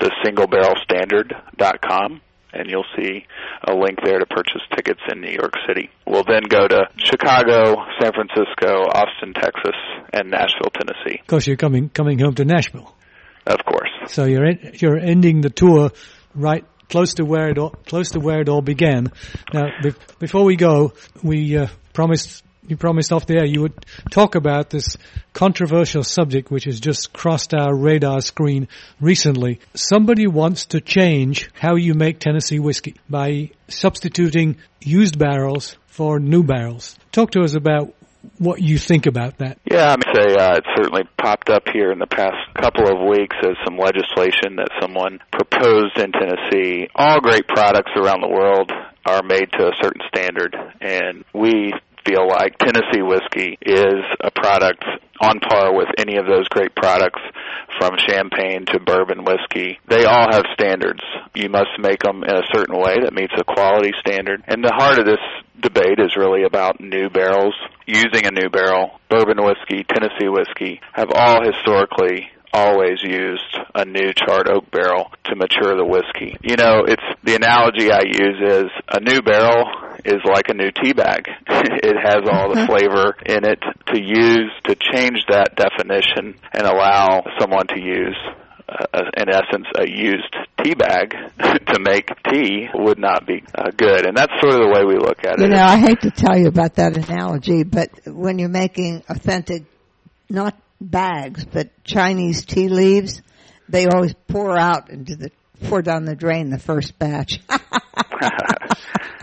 thesinglebarrelstandard.com, and you'll see a link there to purchase tickets in New York City. We'll then go to Chicago, San Francisco, Austin, Texas, and Nashville, Tennessee. Of course, you're coming home to Nashville. Of course. So you're ending the tour right close to where it all began. Now, before we go, you promised off the air you would talk about this controversial subject which has just crossed our radar screen recently. Somebody wants to change how you make Tennessee whiskey by substituting used barrels for new barrels. Talk to us about what you think about that. Yeah, it's certainly popped up here in the past couple of weeks as some legislation that someone proposed in Tennessee. All great products around the world are made to a certain standard, and we feel like Tennessee whiskey is a product on par with any of those great products, from champagne to bourbon whiskey. They all have standards. You must make them in a certain way that meets a quality standard. And the heart of this debate is really about new barrels. Using a new barrel, bourbon whiskey, Tennessee whiskey have all historically always used a new charred oak barrel to mature the whiskey. It's the analogy I use is a new barrel is like a new tea bag. It has all the flavor in it. To change that definition and allow someone to use, in essence, a used tea bag to make tea would not be good. And that's sort of the way we look at it. I hate to tell you about that analogy, but when you're making authentic, not bags, but Chinese tea leaves, they always pour down the drain the first batch.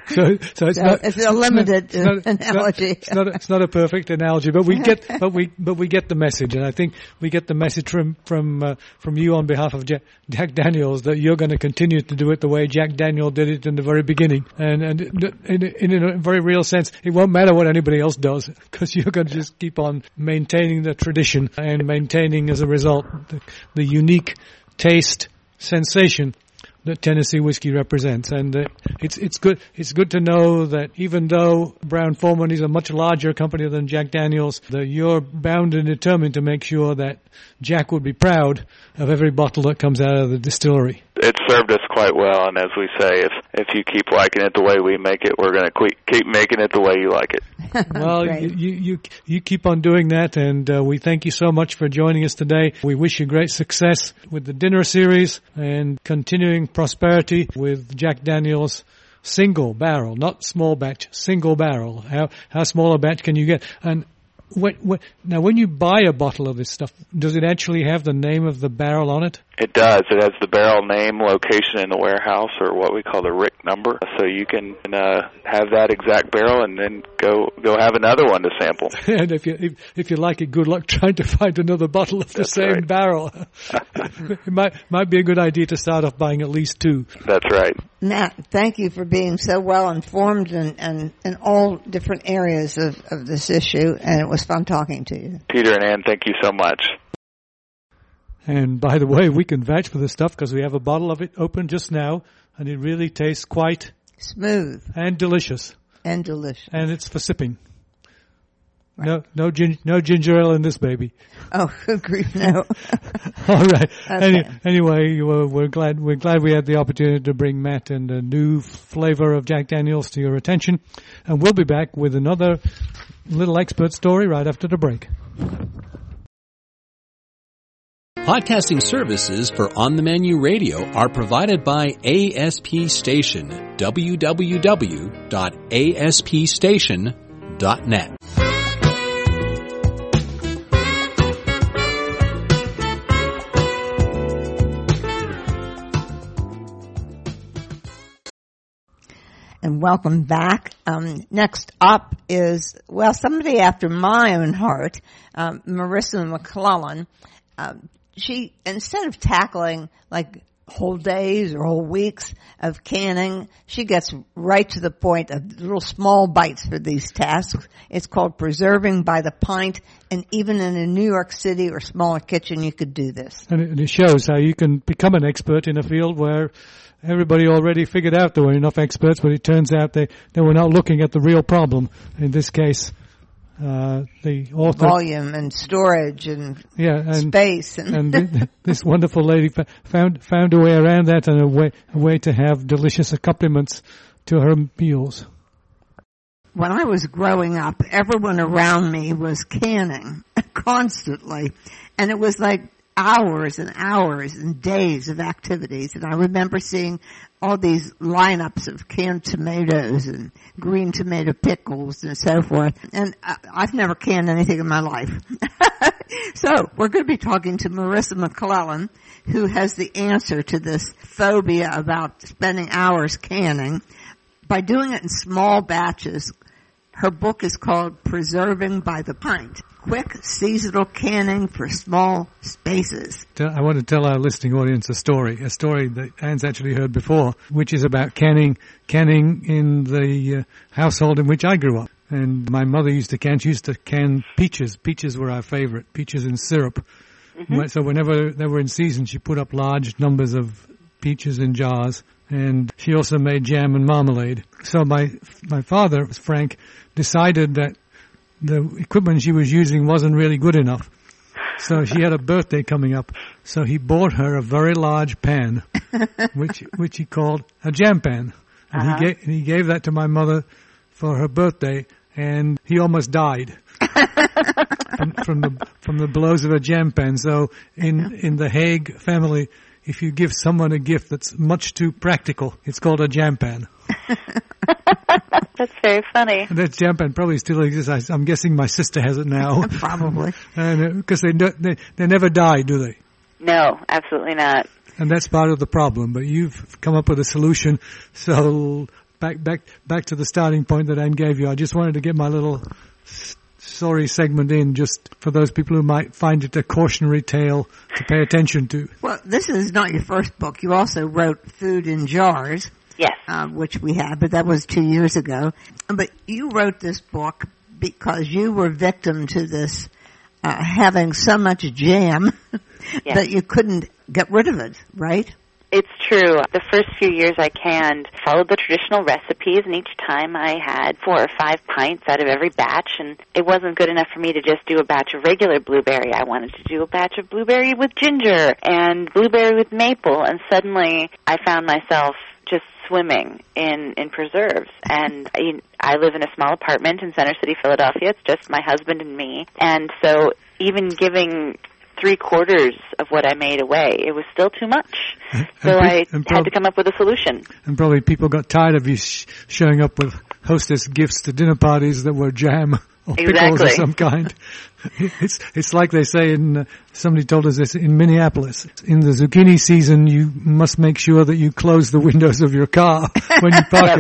So it's a limited analogy. It's not a perfect analogy, but we get the message, and I think we get the message from you on behalf of Jack Daniels that you're going to continue to do it the way Jack Daniel did it in the very beginning, and in a very real sense, it won't matter what anybody else does because you're going to just keep on maintaining the tradition and maintaining as a result the unique taste sensation that Tennessee whiskey represents. And it's good to know that even though Brown-Forman is a much larger company than Jack Daniels, that you're bound and determined to make sure that Jack would be proud of every bottle that comes out of the distillery. It's served us quite well, and as we say, if you keep liking it the way we make it, we're going to keep making it the way you like it. Well, you keep on doing that, and we thank you so much for joining us today. We wish you great success with the dinner series and continuing prosperity with Jack Daniels single barrel, not small batch, single barrel. How small a batch can you get? And now, when you buy a bottle of this stuff, does it actually have the name of the barrel on it? It does. It has the barrel name, location in the warehouse, or what we call the RIC number. So you can have that exact barrel and then go have another one to sample. And if you like it, good luck trying to find another bottle of the same barrel. It might be a good idea to start off buying at least two. That's right. Matt, thank you for being so well informed and in all different areas of this issue, and it was fun talking to you. Peter and Ann, thank you so much. And by the way, we can vouch for this stuff because we have a bottle of it open just now, and it really tastes quite smooth and delicious. And it's for sipping. Right. No ginger ale in this baby. Oh, good grief, no. All right. Okay. Anyway, we're glad we had the opportunity to bring Matt and a new flavor of Jack Daniels to your attention, and we'll be back with another little expert story right after the break. Podcasting services for On the Menu Radio are provided by ASP Station, www.aspstation.net. And welcome back. Next up is, somebody after my own heart, Marissa McClellan. She, instead of tackling like whole days or whole weeks of canning, she gets right to the point of little small bites for these tasks. It's called preserving by the pint, and even in a New York City or smaller kitchen, you could do this. And it shows how you can become an expert in a field where everybody already figured out there were enough experts, but it turns out they were not looking at the real problem. In this case, the author, volume and storage and space and this wonderful lady found a way around that, and a way to have delicious accompaniments to her meals. When I was growing up, everyone around me was canning constantly, and it was like hours and hours and days of activities. And I remember seeing all these lineups of canned tomatoes and green tomato pickles and so forth. And I've never canned anything in my life. So we're going to be talking to Marissa McClellan, who has the answer to this phobia about spending hours canning. By doing it in small batches, her book is called Preserving by the Pint. Quick seasonal canning for small spaces. I want to tell our listening audience a story that Anne's actually heard before, which is about canning in the household in which I grew up. And my mother used to can. She used to can peaches. Peaches were our favorite. Peaches in syrup. Mm-hmm. So whenever they were in season, she put up large numbers of peaches in jars. And she also made jam and marmalade. So my father, Frank, decided that the equipment she was using wasn't really good enough. So she had a birthday coming up. So he bought her a very large pan, which he called a jam pan. And he gave that to my mother for her birthday, and he almost died from the blows of a jam pan. So in the Haig family, if you give someone a gift that's much too practical, it's called a jam pan. That's very funny. And that jam pan probably still exists. I'm guessing my sister has it now. Probably. And because they never die, do they? No, absolutely not. And that's part of the problem. But you've come up with a solution. So back to the starting point that Anne gave you. I just wanted to get my little sorry segment in, just for those people who might find it a cautionary tale to pay attention to. Well, this is not your first book. You also wrote Food in Jars. Yes. Which we had, but that was 2 years ago. But you wrote this book because you were victim to this having so much jam that you couldn't get rid of it, right? It's true. The first few years I canned, followed the traditional recipes, and each time I had 4 or 5 pints out of every batch, and it wasn't good enough for me to just do a batch of regular blueberry. I wanted to do a batch of blueberry with ginger and blueberry with maple, and suddenly I found myself just swimming in preserves. And I live in a small apartment in Center City, Philadelphia. It's just my husband and me. And so even giving 3/4 of what I made away, it was still too much. So I had to come up with a solution. And probably people got tired of you showing up with hostess gifts to dinner parties that were jam or pickles of some kind. It's like they say somebody told us this in Minneapolis. In the zucchini season, you must make sure that you close the windows of your car when you park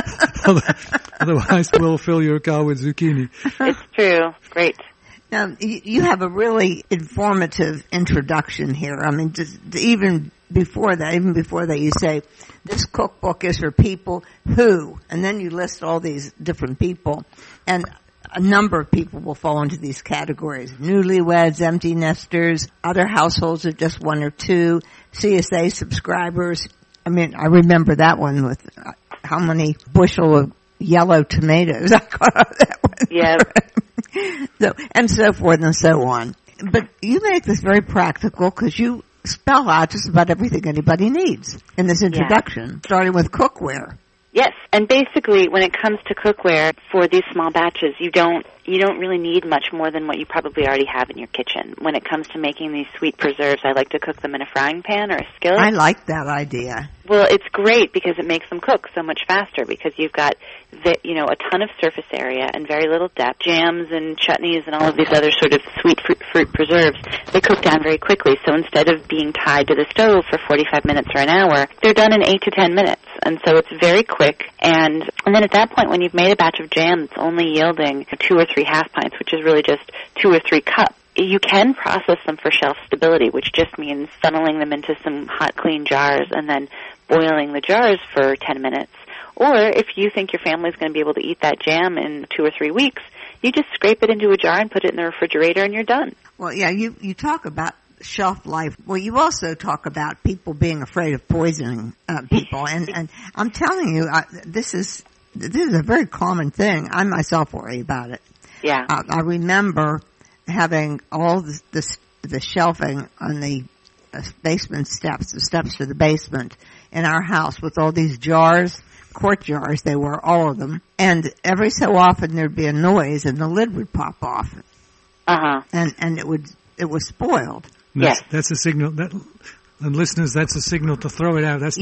it. Otherwise, we'll fill your car with zucchini. It's true. Great. Now, you have a really informative introduction here. I mean, even before that, you say, this cookbook is for people who, and then you list all these different people, and a number of people will fall into these categories. Newlyweds, empty nesters, other households of just 1 or 2, CSA subscribers. I mean, I remember that one with how many bushel of yellow tomatoes I got out of that one. Yeah. So, and so forth and so on. But you make this very practical because you spell out just about everything anybody needs in this introduction, starting with cookware. Yes, and basically when it comes to cookware for these small batches, you don't really need much more than what you probably already have in your kitchen. When it comes to making these sweet preserves, I like to cook them in a frying pan or a skillet. I like that idea. Well, it's great because it makes them cook so much faster because you've got a ton of surface area and very little depth. Jams and chutneys and all of these other sort of sweet fruit preserves, they cook down very quickly. So instead of being tied to the stove for 45 minutes or an hour, they're done in 8 to 10 minutes. And so it's very quick. And then at that point, when you've made a batch of jam that's only yielding 2 or 3 half pints, which is really just 2 or 3 cups, you can process them for shelf stability, which just means funneling them into some hot, clean jars and then boiling the jars for 10 minutes. Or if you think your family's going to be able to eat that jam in 2 or 3 weeks, you just scrape it into a jar and put it in the refrigerator and you're done. Well, yeah, you talk about shelf life. Well, you also talk about people being afraid of poisoning people. And I'm telling you, this is a very common thing. I myself worry about it. Yeah. I remember having all the shelving on the basement steps, the steps to the basement in our house with all these jars, quart jars, they were, all of them. And every so often there'd be a noise and the lid would pop off. Uh-huh. And it was spoiled. That's a signal and listeners, that's a signal to throw it out. That's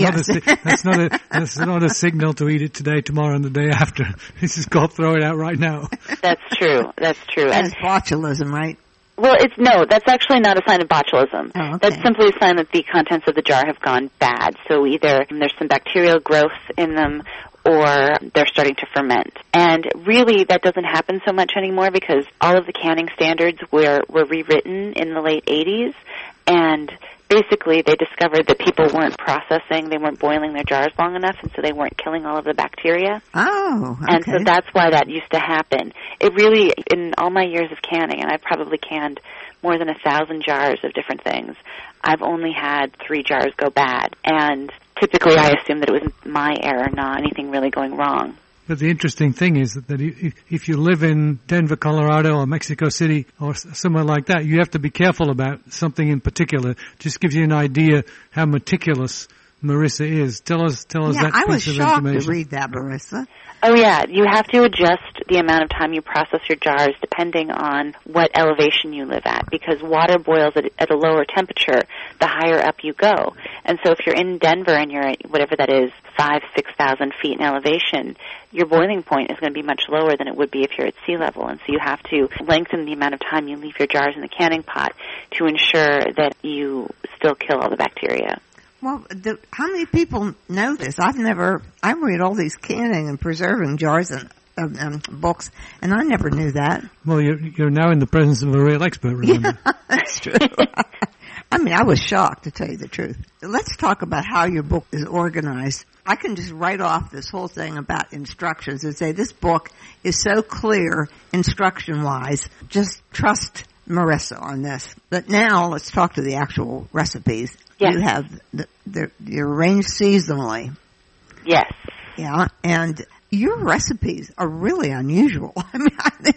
not a signal to eat it today, tomorrow, and the day after. This is called throw it out right now. That's true. That's true. That's botulism, right? Well, that's actually not a sign of botulism. Oh, okay. That's simply a sign that the contents of the jar have gone bad. So either there's some bacterial growth in them or they're starting to ferment. And really that doesn't happen so much anymore because all of the canning standards were rewritten in the late 80s, and basically they discovered that people weren't processing, they weren't boiling their jars long enough, and so they weren't killing all of the bacteria. Oh, okay. And so that's why that used to happen. It really, in all my years of canning, and I've probably canned more than 1,000 jars of different things, I've only had 3 jars go bad. And typically I assume that it was my error, not anything really going wrong. But the interesting thing is that if you live in Denver, Colorado, or Mexico City, or somewhere like that, you have to be careful about something in particular. Just gives you an idea how meticulous Marissa is. Tell us that piece of information. I was shocked to read that, Marissa. Oh, yeah. You have to adjust the amount of time you process your jars depending on what elevation you live at, because water boils at a lower temperature the higher up you go. And so if you're in Denver and you're at whatever that is, 5,000-6,000 feet in elevation, your boiling point is going to be much lower than it would be if you're at sea level. And so you have to lengthen the amount of time you leave your jars in the canning pot to ensure that you still kill all the bacteria. Well, how many people know this? I read all these canning and preserving jars and books, and I never knew that. Well, you're now in the presence of a real expert, remember? Yeah, that's true. I mean, I was shocked, to tell you the truth. Let's talk about how your book is organized. I can just write off this whole thing about instructions and say this book is so clear instruction-wise. Just trust Marissa on this. But now let's talk to the actual recipes. Yes. You have you're arranged seasonally. Yes. Yeah, and your recipes are really unusual. I mean,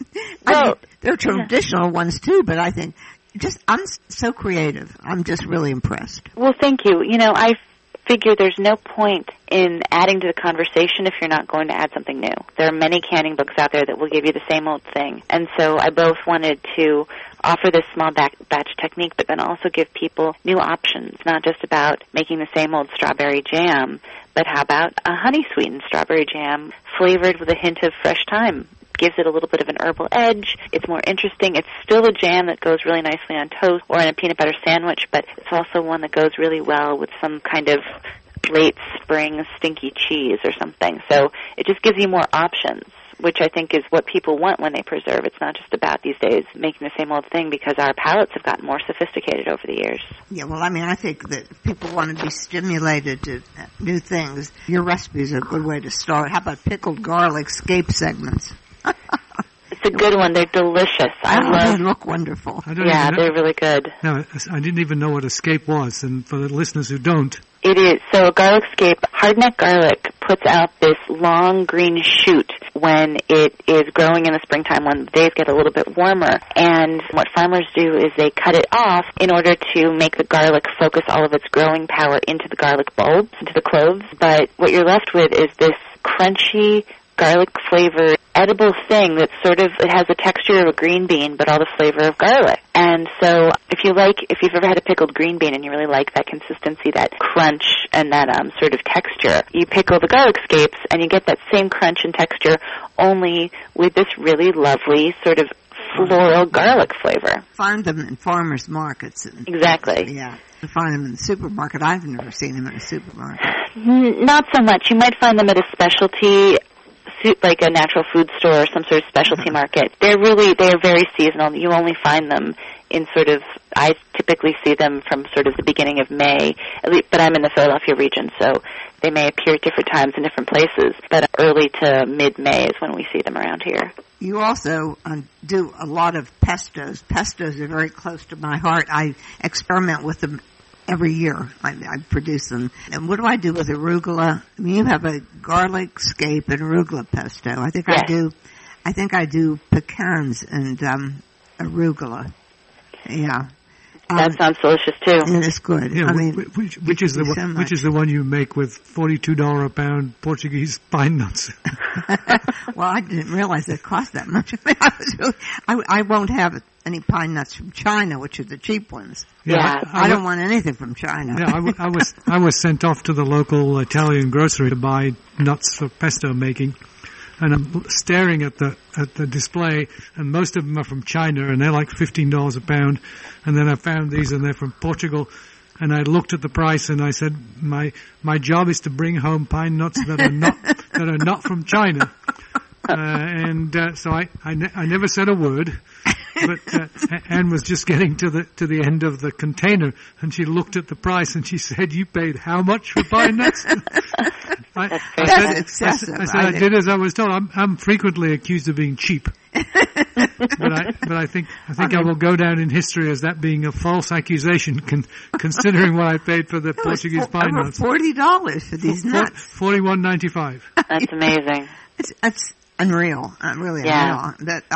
they're traditional ones too, but I think I'm so creative. I'm just really impressed. Well, thank you. I figure there's no point in adding to the conversation if you're not going to add something new. There are many canning books out there that will give you the same old thing. And so I both wanted to offer this small batch technique, but then also give people new options, not just about making the same old strawberry jam, but how about a honey-sweetened strawberry jam flavored with a hint of fresh thyme? Gives it a little bit of an herbal edge. It's more interesting. It's still a jam that goes really nicely on toast or in a peanut butter sandwich, but it's also one that goes really well with some kind of late spring stinky cheese or something. So it just gives you more options, which I think is what people want when they preserve. It's not just about these days making the same old thing, because our palates have gotten more sophisticated over the years. Yeah, well, I mean, I think that if people want to be stimulated to new things, your recipes are a good way to start. How about pickled garlic scape segments? It's a good one. They're delicious. They look wonderful. They're really good. No, I didn't even know what a scape was, and for the listeners who don't. It is. So a garlic scape, hardneck garlic puts out this long green shoot when it is growing in the springtime, when the days get a little bit warmer. And what farmers do is they cut it off in order to make the garlic focus all of its growing power into the garlic bulbs, into the cloves. But what you're left with is this crunchy, garlic-flavored edible thing that it has the texture of a green bean, but all the flavor of garlic. And so if you've ever had a pickled green bean and you really like that consistency, that crunch and that sort of texture, you pickle the garlic scapes and you get that same crunch and texture, only with this really lovely sort of floral garlic flavor. Find them in farmers markets. Exactly. Yeah. To find them in the supermarket. I've never seen them in a supermarket. Not so much. You might find them at a specialty, like a natural food store or some sort of specialty market. They're very seasonal. You only find them in I typically see them from sort of the beginning of May, but I'm in the Philadelphia region, so they may appear at different times in different places, but early to mid-May is when we see them around here. You also do a lot of pestos. Pestos are very close to my heart. I experiment with them every year. I produce them. And what do I do with arugula? I mean, you have a garlic scape and arugula pesto. I think I do pecans and arugula. Yeah. That sounds delicious too. It is good. Yeah, I mean, which is the one you make with $42 a pound Portuguese pine nuts? Well, I didn't realize it cost that much. I won't have any pine nuts from China, which are the cheap ones. Yeah, I don't want anything from China. Yeah, I was sent off to the local Italian grocery to buy nuts for pesto making. And I'm staring at the display, and most of them are from China, and they're like $15 a pound. And then I found these, and they're from Portugal. And I looked at the price, and I said, my job is to bring home pine nuts that are not from China. So I never said a word. But Anne was just getting to the end of the container, and she looked at the price, and she said, "You paid how much for pine nuts?" That's excessive. I said I did as I was told. I'm frequently accused of being cheap, but I think I will go down in history as that being a false accusation, considering what I paid for the Portuguese pine nuts. $40 for these nuts. $41.95. That's amazing. It's unreal, really unreal.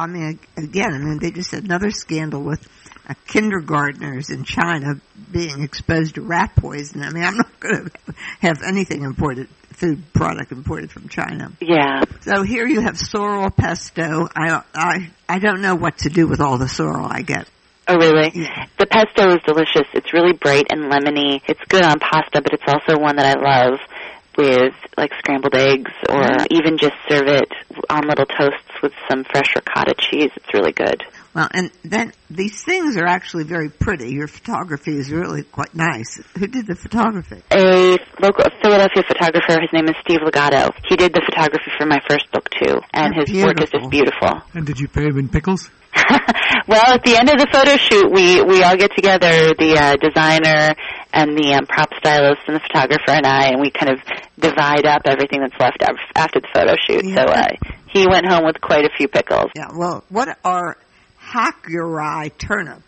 They just had another scandal with kindergartners in China being exposed to rat poison. I mean, I'm not going to have anything food product imported from China. Yeah. So here you have sorrel pesto. I don't know what to do with all the sorrel I get. Oh, really? Yeah. The pesto is delicious. It's really bright and lemony. It's good on pasta, but it's also one that I love with like scrambled eggs, or even just serve it on little toasts with some fresh ricotta cheese. It's really good. Well, and then these things are actually very pretty. Your photography is really quite nice. Who did the photography? A local Philadelphia photographer. His name is Steve Legato. He did the photography for my first book, too, and his work is just beautiful. And did you pay him in pickles? Well, at the end of the photo shoot, we all get together, the designer and the prop stylist and the photographer and I, and we kind of divide up everything that's left after the photo shoot. Yeah. So he went home with quite a few pickles. Yeah, well, what are Hakurei turnip?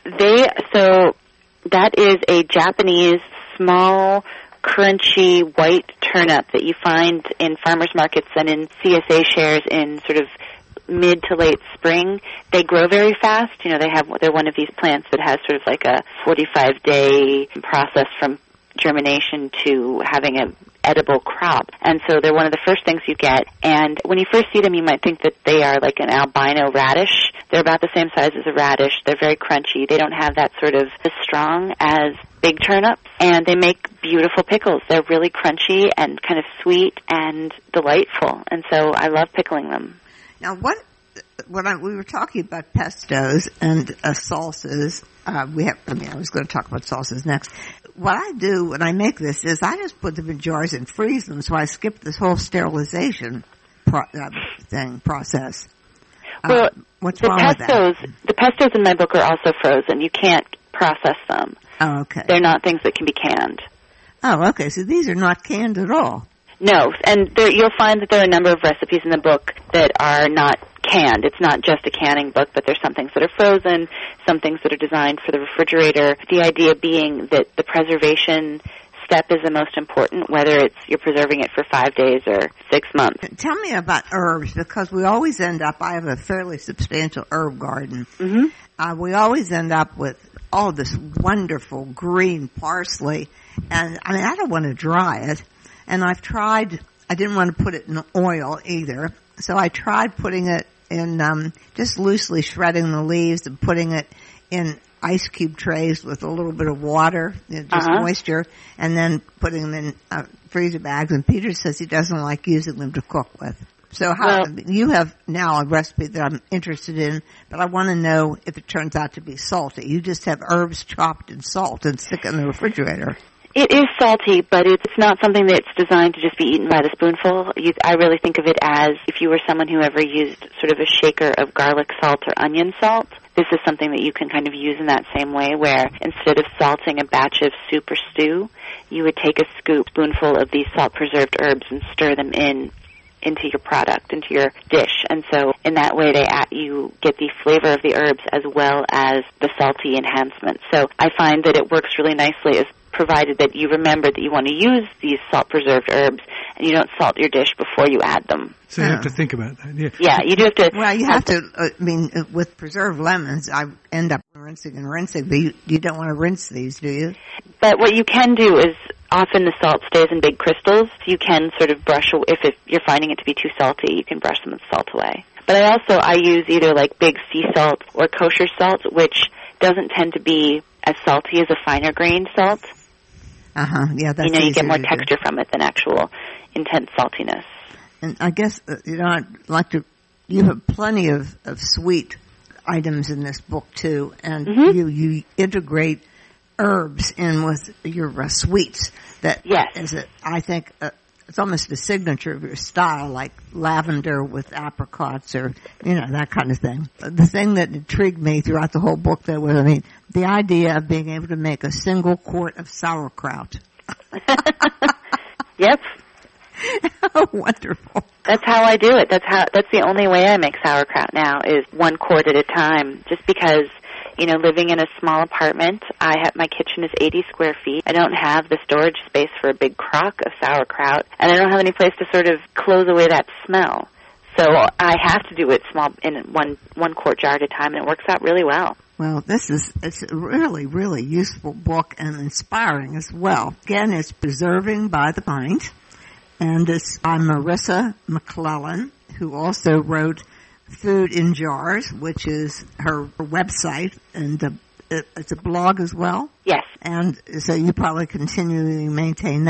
So that is a Japanese small, crunchy white turnip that you find in farmers markets and in CSA shares in sort of mid to late spring. They grow very fast. You know, they're one of these plants that has sort of like a 45-day process from germination to having an edible crop. And so they're one of the first things you get. And when you first see them, you might think that they are like an albino radish. They're about the same size as a radish. They're very crunchy. They don't have that sort of as strong as big turnips. And they make beautiful pickles. They're really crunchy and kind of sweet and delightful. And so I love pickling them. Now, we were talking about pestos and salsas. I was going to talk about salsas next. What I do when I make this is I just put them in jars and freeze them, so I skip this whole sterilization process. Well, what's wrong with that? The pestos in my book are also frozen. You can't process them. Oh, okay. They're not things that can be canned. Oh, okay. So these are not canned at all. No, and you'll find that there are a number of recipes in the book that are not canned. It's not just a canning book, but there's some things that are frozen, some things that are designed for the refrigerator. The idea being that the preservation step is the most important, whether you're preserving it for 5 days or 6 months. Tell me about herbs, because we always end up, I have a fairly substantial herb garden. Mm-hmm. We always end up with all this wonderful green parsley, and I don't want to dry it. And I didn't want to put it in oil either, so I tried putting it in, just loosely shredding the leaves and putting it in ice cube trays with a little bit of water, just moisture, and then putting them in freezer bags. And Peter says he doesn't like using them to cook with. So you have now a recipe that I'm interested in, but I want to know if it turns out to be salty. You just have herbs chopped in salt and stick it in the refrigerator. It is salty, but it's not something that's designed to just be eaten by the spoonful. I really think of it as if you were someone who ever used sort of a shaker of garlic salt or onion salt. This is something that you can kind of use in that same way, where instead of salting a batch of soup or stew, you would take a spoonful of these salt-preserved herbs and stir them into your product, into your dish. And so in that way, you get the flavor of the herbs as well as the salty enhancement. So I find that it works really nicely, provided that you remember that you want to use these salt-preserved herbs and you don't salt your dish before you add them. So you have to think about that, yeah. Yeah, you do have to. Well, you have to, with preserved lemons, I end up rinsing, but you don't want to rinse these, do you? But what you can do is, often the salt stays in big crystals. You can sort of brush, if you're finding it to be too salty, you can brush some of the salt away. But I use either like big sea salt or kosher salt, which doesn't tend to be as salty as a finer grained salt. Yeah, that's you get more texture from it than actual intense saltiness. And I guess, you have plenty of sweet items in this book too, and you integrate herbs in with your sweets. That is, I think, it's almost a signature of your style, like lavender with apricots or, that kind of thing. The thing that intrigued me throughout the whole book, though, was, the idea of being able to make a single quart of sauerkraut. Yep. Oh, wonderful. That's how I do it. That's the only way I make sauerkraut now, is 1 quart at a time, just because, living in a small apartment, my kitchen is 80 square feet. I don't have the storage space for a big crock of sauerkraut, and I don't have any place to sort of close away that smell. So I have to do it small in one quart jar at a time, and it works out really well. Well, it's a really, really useful book and inspiring as well. Again, it's Preserving by the Pint, and it's by Marissa McClellan, who also wrote Food in Jars, which is her website, and it's a blog as well? Yes. And so you probably continually maintain that.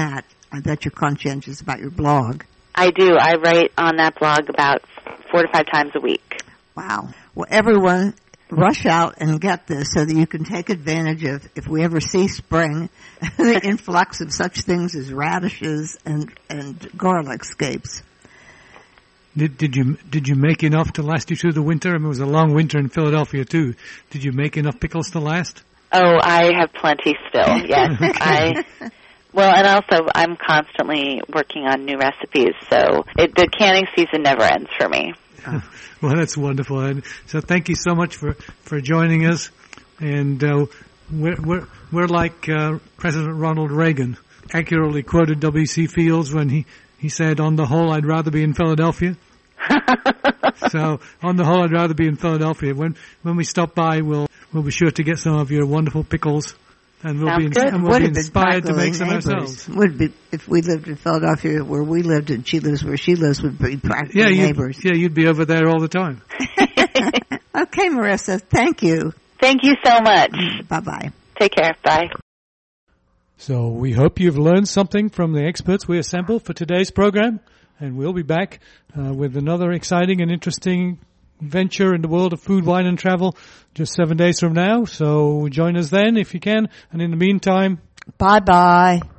I bet you're conscientious about your blog. I do. I write on that blog about 4 to 5 times a week. Wow. Well, everyone, rush out and get this so that you can take advantage of, if we ever see spring, the influx of such things as radishes and garlic scapes. Did you make enough to last you through the winter? I mean, it was a long winter in Philadelphia too. Did you make enough pickles to last? Oh, I have plenty still. Yes, Well, and also I'm constantly working on new recipes, so the canning season never ends for me. Well, that's wonderful. And so thank you so much for joining us. And we're like President Ronald Reagan accurately quoted W.C. Fields when he said, "On the whole, I'd rather be in Philadelphia." So, on the whole, I'd rather be in Philadelphia. When we stop by, we'll be sure to get some of your wonderful pickles, and we'll be inspired to make some ourselves. Would be if we lived in Philadelphia where we lived and she lives where she lives, would be practically neighbors. You'd be over there all the time. Okay, Marissa, thank you. Thank you so much. Bye-bye. Take care. Bye. So we hope you've learned something from the experts we assembled for today's program, and we'll be back with another exciting and interesting venture in the world of food, wine, and travel just 7 days from now. So join us then if you can, and in the meantime, bye-bye.